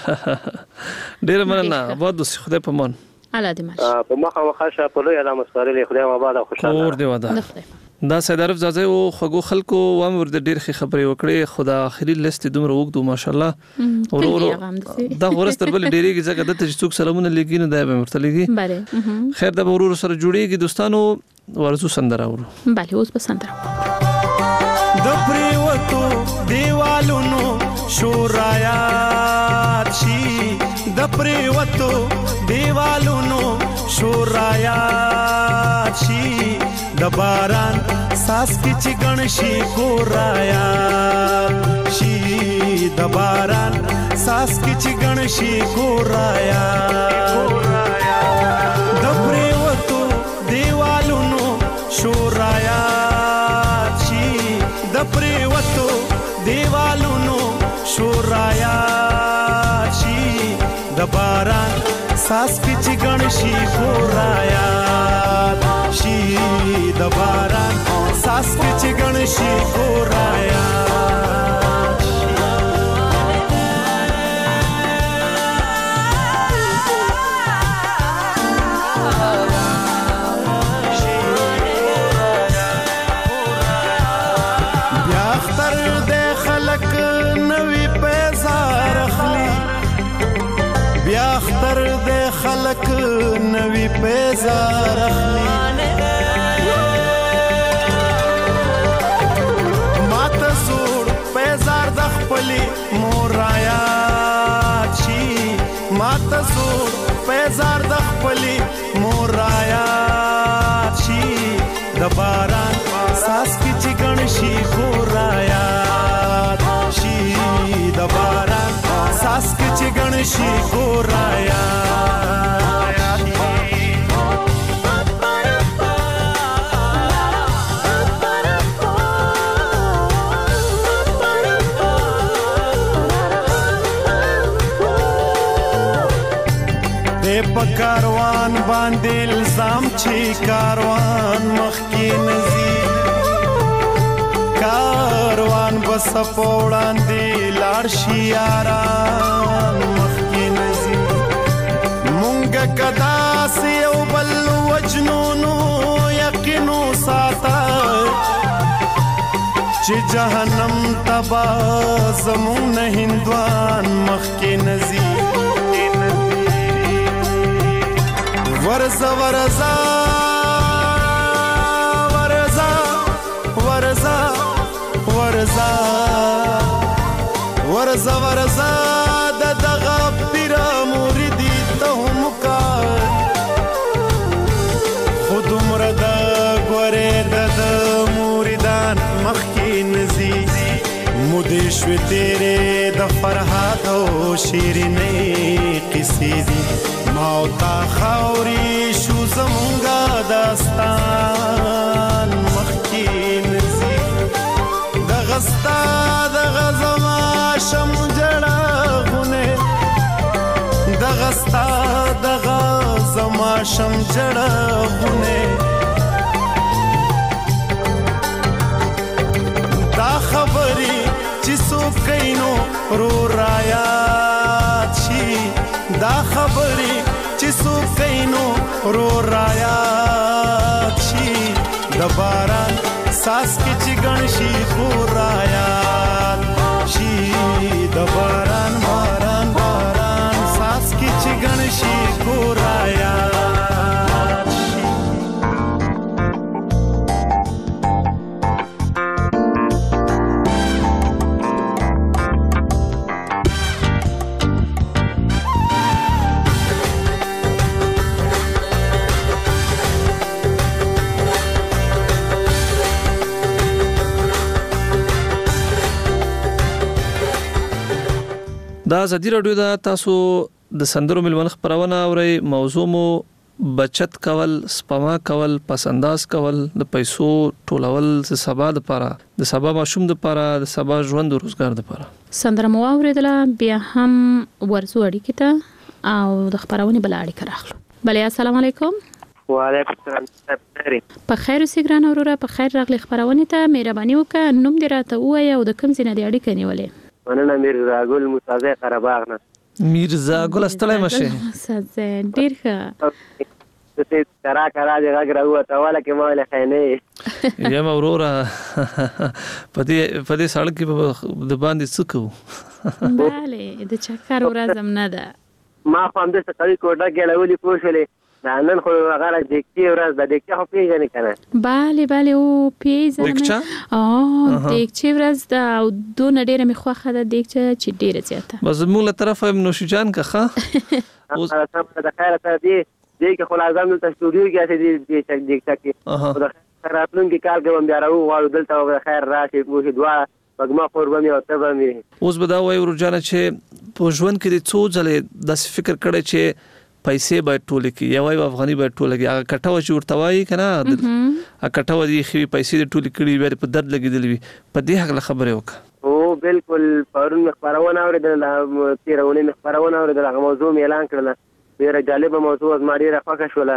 W: ډالې
V: ډیر مننه بود خدای په مان
T: الله دې ماشه
W: په مخه مخه په لوی علامه سپارلې خدای آباد او خوشاله
V: اور دی ودا دا سیدارف زازه او خغو خلکو وامر د ډیر خې خبرې وکړې خدا اخري لیست دومره وګدو ماشاءالله ورور دا ورستر بل ډیریږي ځکه د تجسوک سلامونه لګینو دا به مرتلګي
T: بله
V: خیر د ورور سره جوړیږي دوستانو ورزو سندره ورو
T: بله اوس په سندره
B: د پریوتو دیوالونو شورایات شي د پریوتو دیوالونو شورایات شي د باران ساس کی چګن شي کورایات شي د باران ساس کی چګن شي کورایات د پریوتو دیوالونو شورایات شي د پریوتو دیوالونو شورایات شي د باران ساس کی چګن شي کورایات شي د باران ساس کی چګن شي کورایات خلق نوی پیزار اخلی ماتا زور پیزار دخپلی مورایات شی ماتا زور پیزار دخپلی مورایات شی دباران ساس کی چگن شی خورایات شی دباران ساس کی چگن شی خورایات کاروان باندې الزام چې کاروان مخکې نزي کاروان بس پوړان دی لار شي یاران مخکې نزي مونږ کدا سي او بل وجنونو یقینو ساته چې جهنم تبا زمون هندوان مخکې نزي ورزا ورزا ورزا ورزا ورزا ورزا ورزا د دغه پیر مریدی ته هم کا خود مردا ګوره د مریدان مخکې نزي
D: مودې شوې تیرې د فرحات او شیرینې قصې دي ما او تا خاورې شو زمونږه داستان مخکې نځي دغه ستا دغه زما شم جړغونه دغه ستا دغه زما شم جړغونه دا خبرې چې څوک کینو رو رایات شي دا خبرې چې څوک کینو رو رایات شي د باران ساس کې چې ګڼ شي خو رایات شي د باران باران باران ساس کې چې ګڼ شي خو رایات
V: دا ازادي رادیو دا تاسو د سندرو ملمن خبرونه اوري موضوع مو بچت کول سپما کول پسنداز کول د پیسو ټولول د سبا د لپاره د سبا ماشوم د لپاره د سبا ژوند او روزګار د لپاره
T: سندره مو اوریدله بیا هم ورزو اړیکې ته او د خبرونه بل اړیکه راخلو بلې السلام علیکم
W: وعلیکم السلام
T: په خیر اوسې ګران اوروره په خیر راغلی خبرونه ته مهرباني وکړه نوم دې راته ووایه او د کوم ځای نه دې اړیکه نیولې
W: مننه میرزا ګل مستازی قرهباغ نه
V: میرزا ګل استلای مشه
T: مستازی ډیر ښه
W: ته کرا کرا دې غږ راوته والا کې ما له خینې
V: یا مورورا پدې پدې سړک کې د باندې څکو
T: bale د چکر ورځم نه ده
W: ما هم د سړی کوټه کې لولې پوښلې نن خو هغه د دکتي ورځ د دکتي خو پیژنې کنه
T: bale bale او پیژنې او دکتي ورځ دا دوه ډېر مې خوخه ده دکتي چې ډېر زیاته
V: بس موږ له طرفه نوشي جان کا ښه
W: اوس د خیره ته دی دې کې خو لازم ته سټوډیو کې اسې دې چې دکتي کې راتلون کې کار کوم بیا راو غواړو دلته د خیر راشي موږ دوا پګما قرباني او ته به
V: اوس به دا وایي ورجانه چې په ژوند کې د څو ځلې د فکر کړی چې پیسې باید ټول کې یا وای افغاني باید ټول کې هغه کټاو چې ورته وایي کنه هغه کټاو دي خو پیسې ټول کړي بیا په درد لګیدل وي په دې حق خبره وکړه
W: او بالکل پرون خبرونه اوریدل تیرونه خبرونه اوریدل هغه موضوع اعلان کړل ډیره جالبه موضوع زماري راخه شوله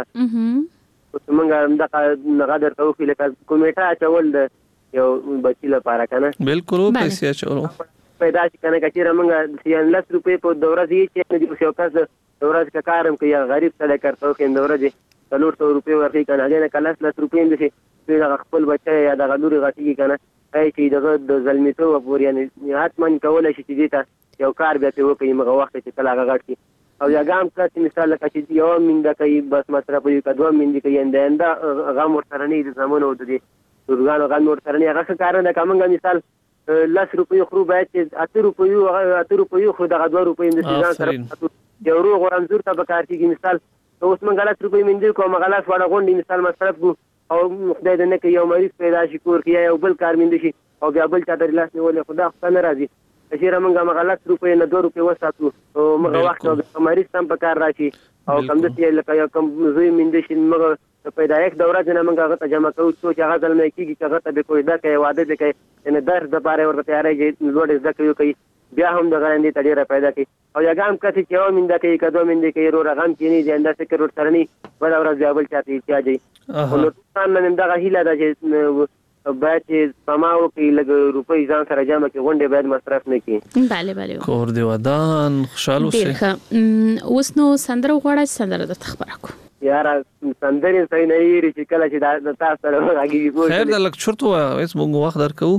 W: موږ هم د غدر توفیق لکه کمیټه چول یو بچی لپاره کنه
V: بالکل پیسې چولو
W: پیدا چې کنه کچېره موږ یان لس روپې په دوره دی چې نه دی یو کس دوره کې کارم کوي غریب سره کارته کوي دوره دی څلور سو روپې ورکړي کنه نه کله لس روپې اندي چې خپل بچي یا د غلوري غټي کنه اي چې دغه د ظلمتو پور یعنی حتمن کولای شي چې دیتا یو کار به ته وکړي مغه وخت چې کله غټي او یا ګام کله مثال لکه چې یو منده کوي بس مصرف یو کډو منده کوي انده غام ورته نه دي زمونه ودی ورغانو غام ورته نه هغه کار نه کومه مثال لس روپیو خرو باید چې اته روپیو اته روپیو خو دغه دوه روپیو د ځان سره یو روغ ورنځور ته بکار کیږي مثال اوس موږ غلط روپیو مندل کوم غلط وړه غونډي مثال مصرف کو او خدای دې نه کوي یو مریض پیدا شي کور کې یو بل کار مند شي او بیا بل چا در لاس نیولې خدا خو نه راځي چې موږ غلط روپیو نه دوه روپیو وساتو او موږ وخت او مریض تم بکار راشي او کم دې لکه یو کم زوی مند شي موږ پیدا یک دوره جنا موږ هغه جمع کوو چې هغه ځل مې کیږي چې هغه ته به کوئی دا کوي واده دې کوي ان درس د پاره ورته تیارې لوړ زده کوي بیا هم د غاندې تډیره پیدا کوي او یا ګام کته چې و منده کوي کدو منده کوي رو رغم کینی دې انداسه کې ورته ترني بل ورځ بیا بل چاته احتیاجي نو څنګه نن دا هیله ده چې باید چې سماو کې لګ روپۍ ځان سره جمع کې غونډه باید مصرف نه کی
T: bale bale
V: کور دی ودان خوشاله اوسئ
T: اوس نو سندره غواړی سندره د خبره کو
W: یاره سندرې صحیح نه یری چې کله چې دا تاسو سره راګي
V: خیر د لک چرته اوس موږ وخت درکو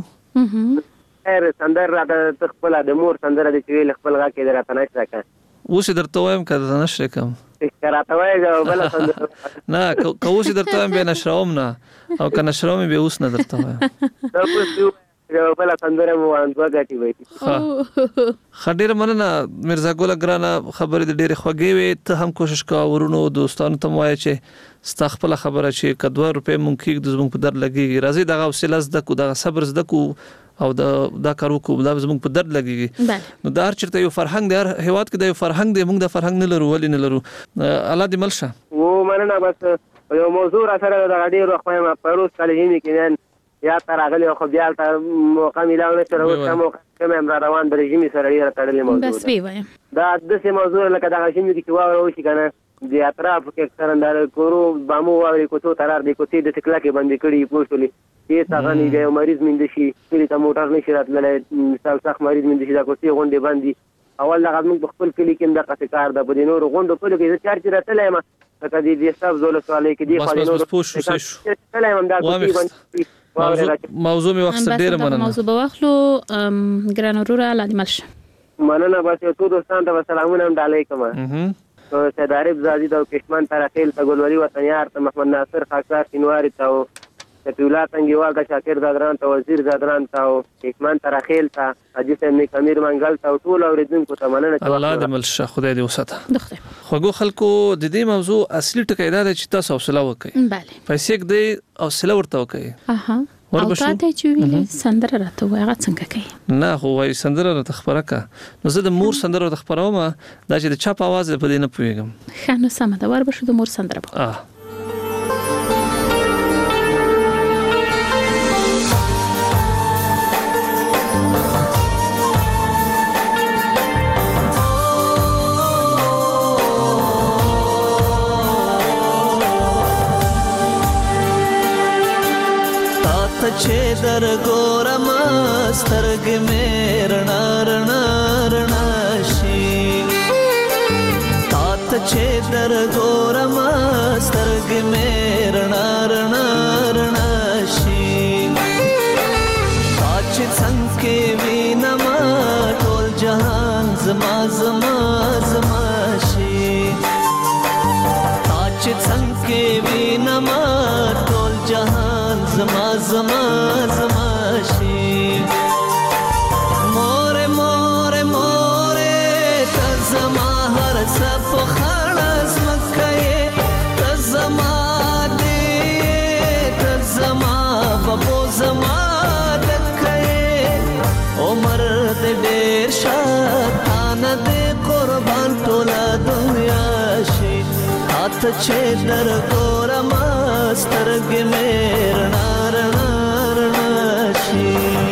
W: خیر سندره را د خپل د مور سندره د چې خپل غا کې درته نه ښکا
V: اوس درته وایم کده نشره کوم
W: راته وای بل سندره
V: نه کوس درته وایم به نشروم نه او کنه شروم به اوس نه درته وایم
W: یو بل سندره مو انځه غټي وای
V: خډیر مننه مرزا ګل ګرانه خبرې د ډېر خوږې وي ته هم کوشش کا ورونو دوستانو ته وای چې استغفر خبره چې کدوه روپې مونږ کې د زموږ په در لګي راځي دغه حوصله زده کو دغه صبر زده کو او دا دا کار وکړو دا زموږ په درد لګيږي نو دا هر چیرته یو فرهنګ دی، هر هیواد کې د یو فرهنګ دی، موږ د فرهنګ نه لرو ولې نه لرو. الله دې ملشه
W: و مننه. بس یو موضوع را سره د غډیر خو ما پروس کالهینی کې نن یا تر هغه خو بیا تر موقع ملاونه سره وته موقع کوم امر روان د رژیم سره ډیره تړلې موضوع
T: بس وی وایم
W: دا د څه موضوع لکه دا شین دي چې واو شي کنه د اطراف کې څرندار کورو بامو واوري کوڅو ترار دي کوڅې د تکلا کې باندې کړي پوښتلې چې څنګه نه دی مریض مند شي چې تا موټر نشي راتللې مثال څخه مریض مند شي دا کوڅې غونډې باندې اول دا موږ خپل کلی کې د قصې کار د بدینور غونډو په لګي چې چار چیرې تلې ما کله دې دې صاحب زول سوالې کې دی خو نور تلې هم دا کوڅې باندې
V: موضوع می وخت ډیر مننه.
T: موضوع به واخلو ګران ورور الله دې ملشه
W: مننه. بس یو ټول دوستان ته سلامونه هم علیکم. سید عارف زادی د کشمن ترخیل ته ګلوري وطنیار ته محمد ناصر خاکسار سینواری ته تپیولا تنګیوال ته شاکر زادران ته وزیر زادران ته کشمن ترخیل ته حاجی صاحب امیر منګل ته ټول اوریدونکو ته مننه.
V: الله دې ملشه خدای دې وساته. خوګو خلکو د دې موضوع اصلي ټکی دا چې تاسو حوصله وکړئ.
T: bale
V: پیسې دې حوصله ورته وکړئ.
T: اها او تاسو چې ویل سندره راته وایي څنګه کوي؟
V: نه خو وای سندره راته خبره کا نو زه د مور سندره راته خبروم دا چې د چا په आवाज په دې نه پوهیږم.
T: خانو سم دا ور بشو د مور سندره
V: اه
B: چې در ګورم سترګې مې رڼا رڼا رڼا شي تا ته چې در ګورم سترګې مې رڼا رڼا رڼا شي تا چې څنګه وینم ټول جهان زما زما زما شي تا چې څنګه وینم ټول جهان زما زما زما شي مور مور مور ته زما هر څه په خلاص مکه ته زما دې ته زما بابو زما دکه عمر دې ډېر شاتان دې قربان ټول دنیا شي ته چې در ګورم سترګې مې رڼا رڼا رڼا شي.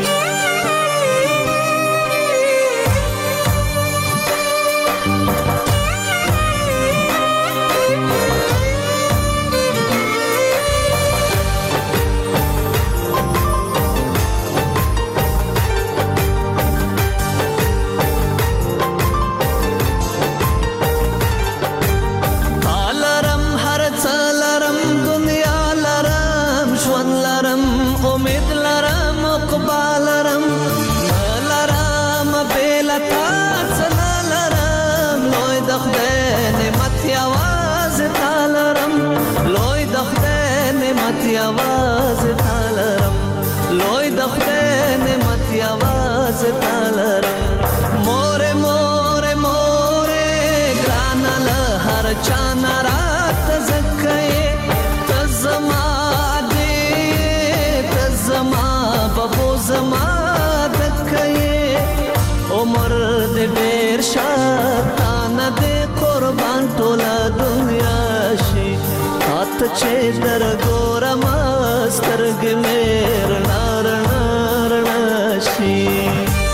B: आवाज तालरम लोई दखते ने मत आवाज तालरम मोरे मोरे मोरे ग्रानल हर चाना रात जक्के तजमा दे तजमा बबो जमा दक्के उमर दे बेर शातान दे कुर्बान टोला दुनिया शी हाथ چې در ګورم سترګې مې رڼا رڼا رڼا شي.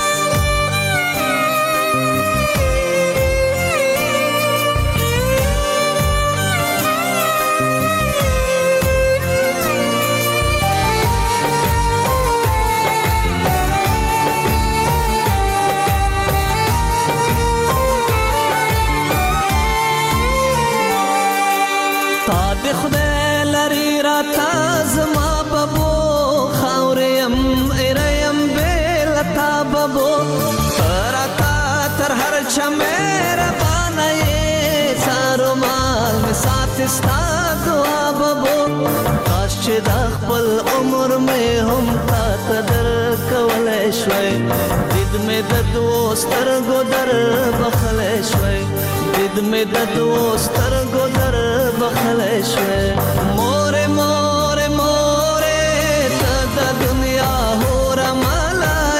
B: خدای لري را تازما بابو خاوریم ایریم بیل تا بابو راتا تر هر چمیر بانای سارو مال می سات استا دعا بابو کاش چې د خپل عمر مې هم تا قدر کولای شوي دید مې د دوستر ګدر بخلای شوي دید مې د دوستر ګدر بخلای شوي مور مور مور ته د دنیا هور مالا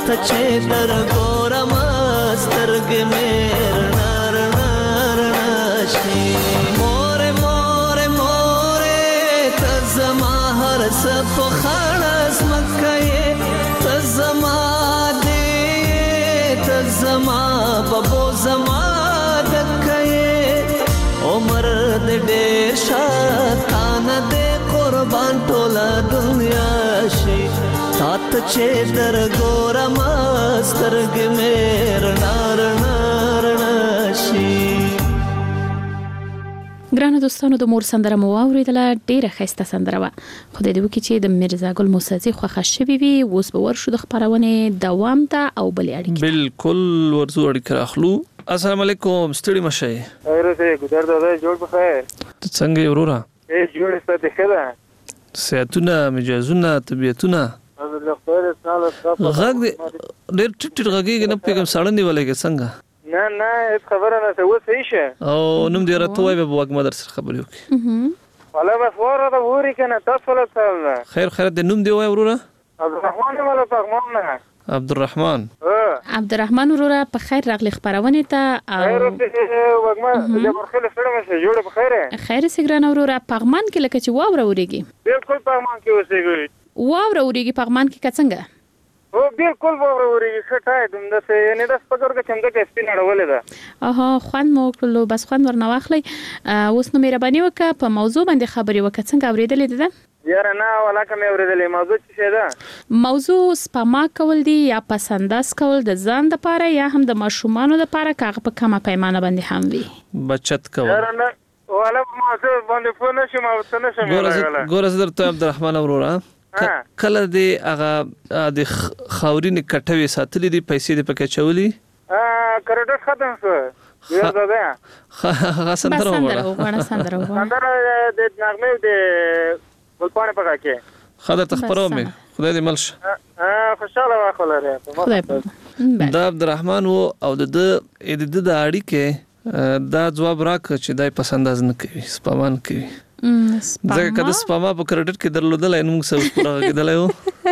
B: ته چې در ګورم سترګې مې رڼا رڼا رڼا شي مور مور مور ته زما هر څه په خړس مکه ته زما دې ته زما بابو زما دکه عمر دې ډېر شاتانه دې قربان ټوله دنیا شي تات چې در ګورم سترګې مې رڼا رڼا رڼا شي.
T: ګرانو دوستانو د مور سندره مو واورېدله ډېره ښایسته سندره وه خدای دې وکړي چې د میرزا ګل موسهزي خوښه شوې وي اوس به ورشو د خپرونې دوام ته او بلې اړیکې
V: بالکل ورځو اړیکې راخلو. السلام علیکم ستړي مه شئ.
F: خیر اوسئ ګودر دادا جوړ په خیر.
V: ته څنګه یې وروره؟
F: ای جوړ ستا ته ښه ده؟
V: صحتونه مجازونه طبیعتونه غږ دې ډېر ټیټ ټیټ غږېږي نه پوهېږم ساړه نیولی که څنګه؟
F: نه نه هېڅ خبره نشته اوس صحیح شه.
V: او نوم دې راته ووایه به وږمه در سره خبرې وکړي.
F: والله بس واوره ده اوري که نه تاسو ولې سال ده؟
V: خیر خیرت دی نوم دې ووایه وروره.
F: عبدالرحمن یم له پغمان نه.
V: عبدالرحمن
T: عبدالرحمن وروره په خیر راغلی خپرونې ته او
F: خیر وږمه جبرخیل ستړی مه شئ جوړه په خیره.
T: خیر اوسې ګرانه وروره پغمان کې لکه چې واوره اورېږي.
F: بالکل پغمان کې اوسېږئ.
T: واوره اورېږي پغمان کې که څنګه؟
F: هو بالکل واوره اورېږي ښه ټایټ همداسې یعنې داسې فکر وکړه چې همدغه سپین اړولې ده.
T: اها خوند مو وکړلو بس خوند ورنه واخلئ. اوس نو مهرباني وکړه په موضوع باندې خبرې وکړه څنګه اورېدلې ده؟
F: یاره نه ولاکه مې اورېدلې موضوع څه شی ده؟
T: موضوع سپما کول دي یا پسنداز کول د ځان دپاره یا هم د ماشومانو دپاره که هغه په کمه پیمانه باندې هم وي
V: بچت کول.
F: یاره نه والا ما څه باندې پوه نه شم او څه نه شم راغلی.
V: ګوره زه درته عبدالرحمن وروره کله دې هغه د خاورینې کټوې ساتلې دي پیسې دې پکې اچولي؟
F: کریډټ ختم شو.
V: هغه سندره
T: وغواړه سندره وغواړه
F: سندره د نغمې د ګلپاڼې په غږ کې
V: ښه درته خپروم مې خدای دې مل شه.
F: خوشحاله واخه لرې.
V: دا عبدالرحمن و او د ده د ده د اړیکې دا ځواب راکړه چې دا یې پسنداز نه کوي سپما نه کوي ځکه که د سپما په کریډټ کې درلودلی نو موږ څه اوس پوره غږېدلی و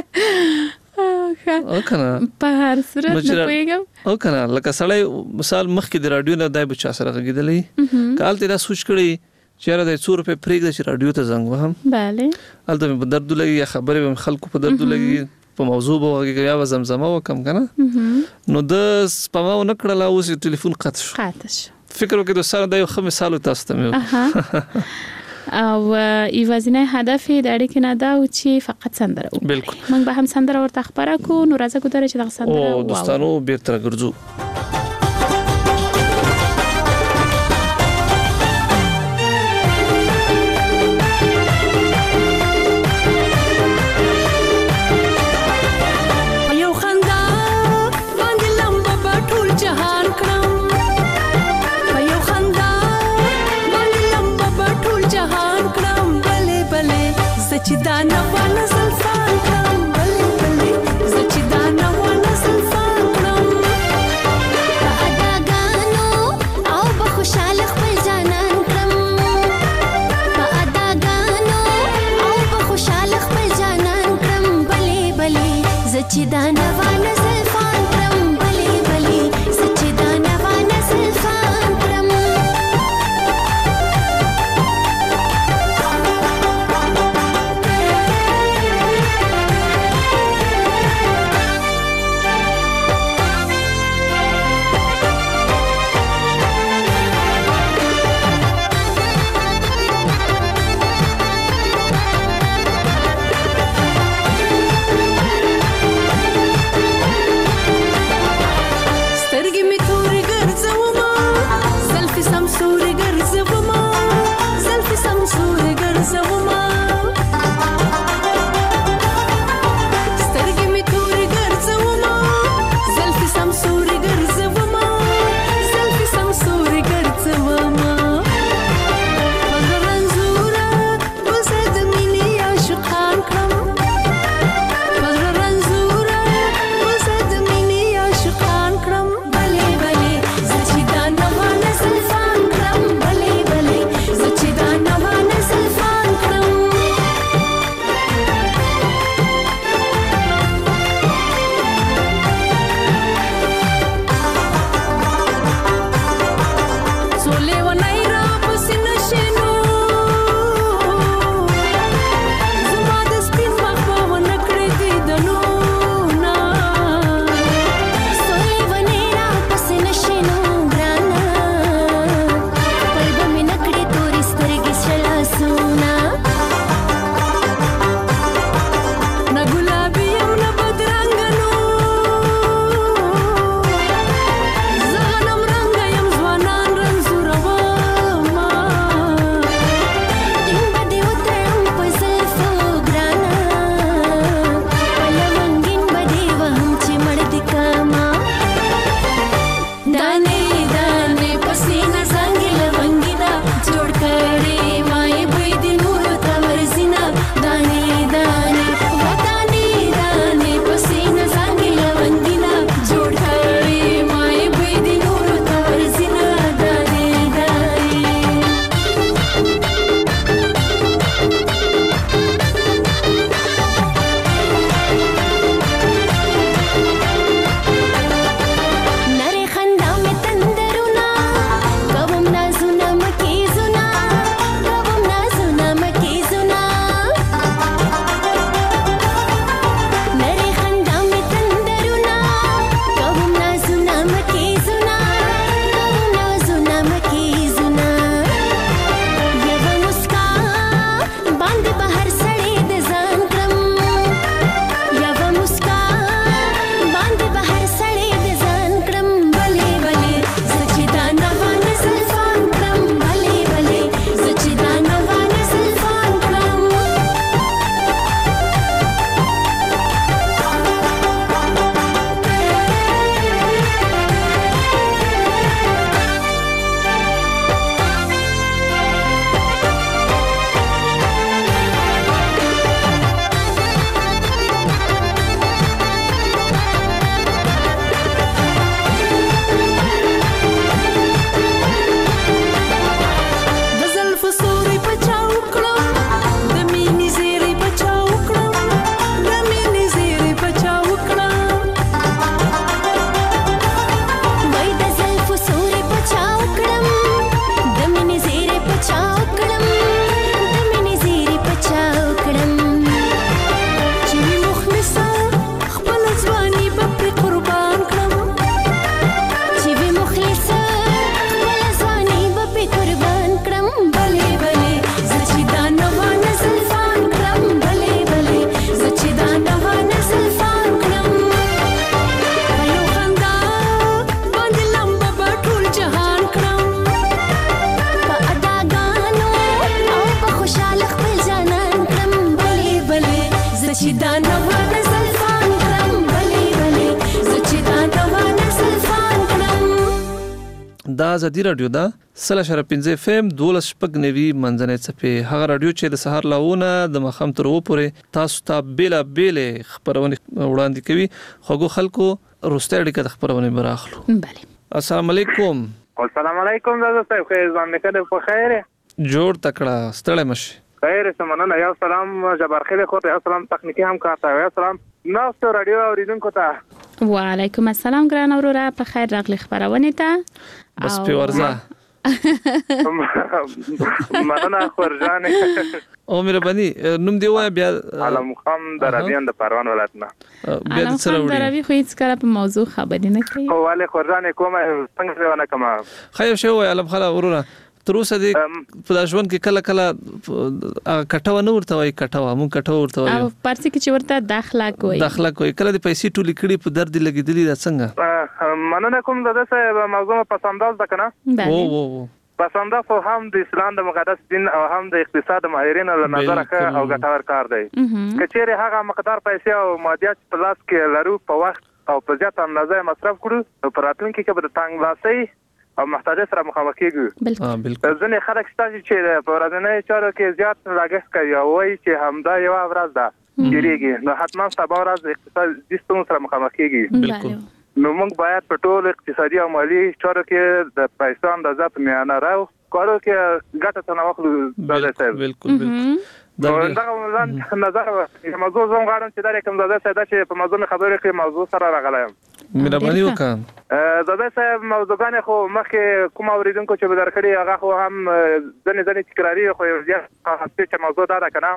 V: او کنه
T: په هر صورت نه پوهېږم
V: او کنه لکه سړی مثال مخکې د راډیو نه دی به چا سره غږېدلی که هلته دا سوچ کړی چې یاره دی څو روپۍ پرېږده چې راډیو ته زنګ وهم
T: بله
V: هلته مې په درد ولګي یا خبرې به مې خلکو په درد ولګي په موضوع به وغږېږم یا به زمزمه وکړم که نه نو د سپما ونه کړله اوس یې ټلیفون قطع شو
T: قطع شو
V: فکر وکړئ دوستانو دا یو ښه مثال و تاسو ته مې
T: او یوازینی هدف یې د اړیکې نه دا و چې فقط سندره وکړي.
V: بالکل
T: موږ به هم سندره ورته خپره کړو نو راځه ګودره چې دغه سندره
V: او دوستانو بیرته راګرځو.
G: چې دا نه وانه زلفان کړم بلې بلې زه چې دا نه وانه زلفان کړم په اداګانو او په خوشحاله خپل جانان کړم په اداګانو او په خوشحاله خپل جانان کړم بلې بلې زه چې دا نه وانه زلفان کړم بلې بلې زه چې دا نه وانه زلفان کړم
V: دا ازادي رادیو دا سل اشاره پنځه اف ام دولس شپږ نوي منځنۍ څپې هغه رادیو چې د سهار لاونه د مخام تر و پورې تاسو ته بیل بیل خبرونه وړاندې کوي خوګو خلکو روسته اړیکه د خبرونه براخلو.
T: بله
V: السلام علیکم.
F: السلام علیکم زه صاحب خیر ځان کده په خیر
V: جوړ تکړه ستړی مشه.
F: خیر سمنه یا سلام جبار خیر خو ته سلام تخنیکی هم کاته یا سلام نو رادیو اوریدونکو ته.
T: وعلیکم السلام ګران اورورا په خیر راغلی خبرونه ته.
V: بس په ورځه
F: مننه خورجان
V: او مهرباني نوم دی وای بیا
F: علم خام درابیان د پروان ولایت نه
T: بیا د سره وړي درابي خو هیڅ کله په موضوع خبرې نه کوي.
F: او والي خورجان کومه څنګه ونه کومه
V: خیر شو علم خلا ورونه تر اوسه د په ژوند کې کله کله کټاوه نه ورته وای کټاوه مون کټاوه ورته وای
T: او پارسي کې چې ورته داخله کوي
V: داخله کوي کله د پیسې ټولې کړي په درد لګیدلې دا څنګه
F: مننه کوم دا څه موضوع پسنداز ده کنه
V: او او
F: پسنداز هم د اسلام د مقدس دین او هم د اقتصاد ماهرین له نظر ښه او ګټور کار دی. کچېره هغه مقدار پیسې او مادیات په لاس کې لرو په وخت او په زیات اندازه مصرف کړو په راتلونکي کې به د تنګ لاسي او محتاج سره مخامخ کېږو.
V: بالکل
F: ځنې خلک شته چې په ورځنۍ چارو کې زیات لګښت کوي او وایي چې همدا یو ورځ ده کېږي نو حتما سبا ورځ اقتصادي ستونزو سره مخامخ کېږي.
V: بالکل
F: نو موږ باید په ټول اقتصادي او مالي چارو کې د پیسو اندازه په میانه راو کارو کې ګټه تنه واخلو.
V: بالکل بالکل
F: دا ځان نظر موضوع زوم غواړم چې دا کوم زده ساده چې په موضوع خبرې کې موضوع سره راغلایم.
V: مهرباني وکړه
F: زده صاحب موضوعګان خو مخکې کوم اوریدونکو چې بدر کړی هغه خو هم ځنې ځنې تکراری خو یو ځای چې موضوع دا ده کنه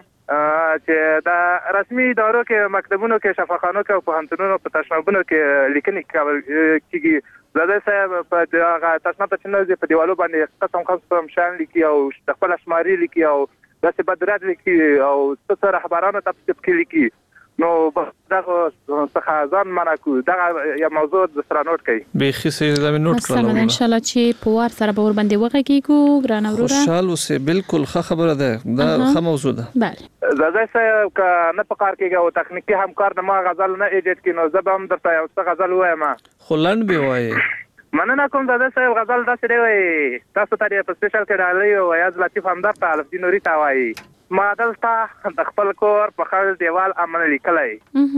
F: چې دا رسمي ادارو کې مکتبونو کې شفاخانو کې او پوهنتونونو په تشنابونو کې لیکنې کیږي. زده صاحب په هغه تشناب ته چې په دیوالو باندې قسم قسم شان لیکي او خپل شماري لیکي او داسې بدرات لیکي او څه رهبرانو ته په لیکي نو دا څه ځان منکو دا یا موضوع د سره نوٹ کړئ
V: به خصه زمين نوٹ کړل
T: سم ان شاء الله چې په وار سره به ور باندې وغږیږو ګران اورورا
V: خوشحال اوسه بالکل ښه خبره ده دا ښه موضوع ده.
T: بله
F: زده صاحب ک نه پکار کېږي او تخنیکی همکار نه ما غزل نه ایډیټ کینو زه به هم درته یو څه غزل وایم
V: خلند به وایي.
F: مننه کوم زده صاحب غزل داسې دی وایي تاسو ته په سپیشل کې ډالۍ او یاد لطیف همدار ته الف دینوري تا وایي ما دلته د خپل کور په خل دیوال امن لیکلای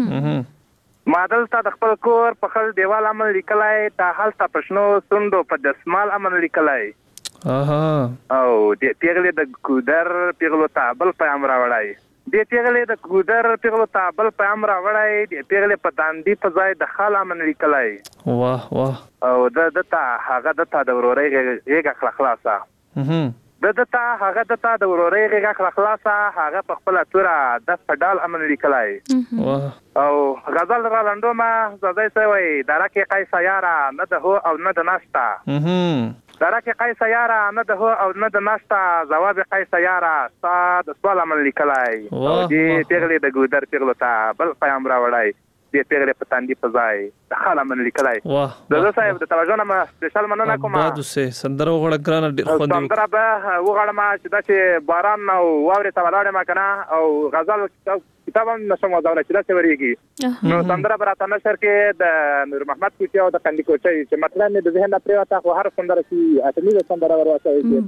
F: ما دلته د خپل کور په خل دیوال امن لیکلای ته هلته پښنو سندو په دسمال امن لیکلای
V: اها
F: او د پیغلې د ګودر پیغلو ته بل پیغام راوړای د پیغلې د ګودر پیغلو ته بل پیغام راوړای د پیغلې په داندي په ځای د خال امن لیکلای
V: واه واه
F: او د دته هغه دته د ورورۍ یې غخ خلاصه د دته هغه دته د ورورۍ غخ خلاصه هغه په خپل توره د فډال امن لیکلای او غزل را لاندو ما زده سوی درکه قیس یارا نه د هو او نه د ناشتا درکه قیس یارا نه د هو او نه د ناشتا جواب قیس یارا ستا د سوال امن لیکلای او دې پیغلې د ګودر پیغلو ته بل پیغام راوړای دې پیغلې په تاندي په ځای د خاله من لیکلای زه صاحب د توجه نه سپیشل مننه کوم
V: بادو سه سندره وغړه ګرانه ډیر خوند
F: سندره به وغړم چې دا چې باران او واورې ته ولاړم کنه او غزل کتاب هم نشم وځول چې دا څه وريږي نو سندره براته نشر کې د نور محمد کوچي او د قندي کوچي چې مطلب نه د ذهن پریوته خو هر سندره چې اتمی د سندره ورواچوي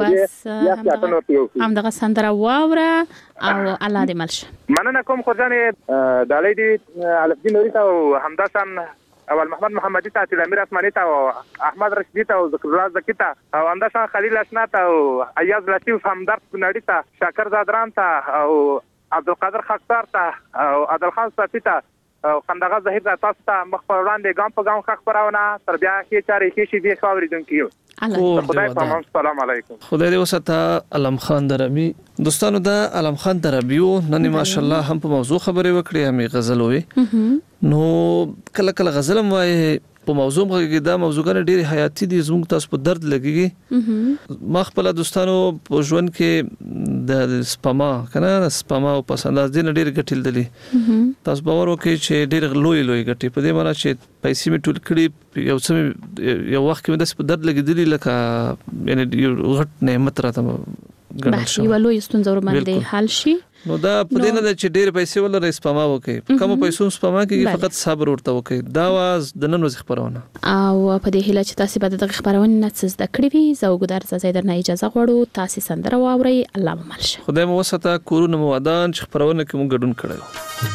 T: بس هم دغه سندره واوره او الله دې ملشه
F: مننه کوم خورجانې د علي دي الف دین نوري او همداشان اول محمد محمدي ته تلمیر اسماني ته او احمد رشدي ته او ذکر الله زکی ته او انداشان خلیل اشنا ته او ایاز لطیف همدرد بنړی ته شاکر زادران ته او عبدالقادر خاکسار ته او عادل خان صافي ته او خندغه زهیر تاسو ته مخ پر وړاندې ګام په ګام خخ پراونه تر بیا کې چاري کې شي دي خاورېدونکو خدای په السلام علیکم
V: خدای دې وساته علم خان دربی دوستانو دا علم خان دربی نن ماشاءالله هم په موضوع خبرې وکړې هم غزل وې نو کله کله غزل هم وایي په موضوع کې دا موضوعګان ډېر حیاتي دي زموږ تاسو په درد لګيږي ما خپل دوستانو په ژوند کې د سپما کنه سپما او پسنداز دي ډېر ګټل دي تاسو باور وکړئ چې ډېر لوی لوی ګټي په دې معنی چې پیسې می ټول کړي یو څه یو وخت کې د درد لګیدلی لکه یعنی یو غټ نعمت راته
T: بحث یو لوی ستونزه ور باندې حل شي
V: نو دا په دې نه ده چې ډېر پیسې ولر سپما وکړي په کوم پیسو سپما کوي فقط صبر ورته وکړي دا واز د نن ورځ خبرونه
T: او په دې هیله چې تاسو به د خبرونه نه څه زده کړی وي زه وګدار زه درنه اجازه غواړو تاسو سندره واورئ الله مو مل شه
V: خدای مو وساته کورونه مو ودان چې خبرونه کې مو ګډون کړو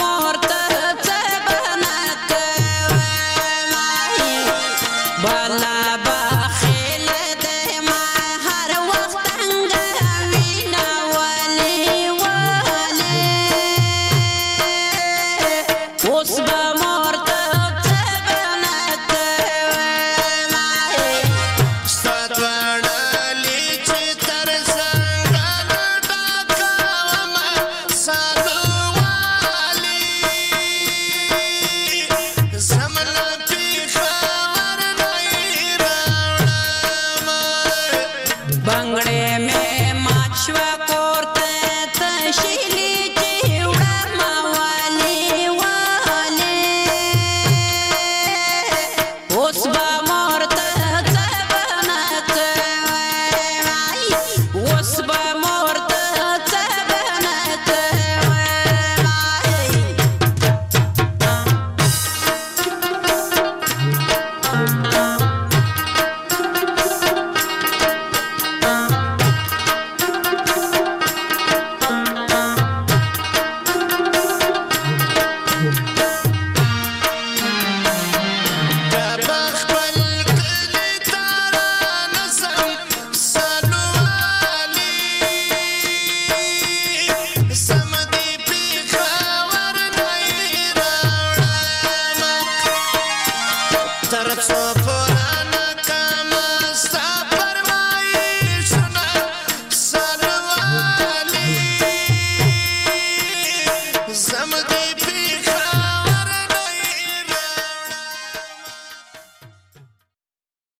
H: Bala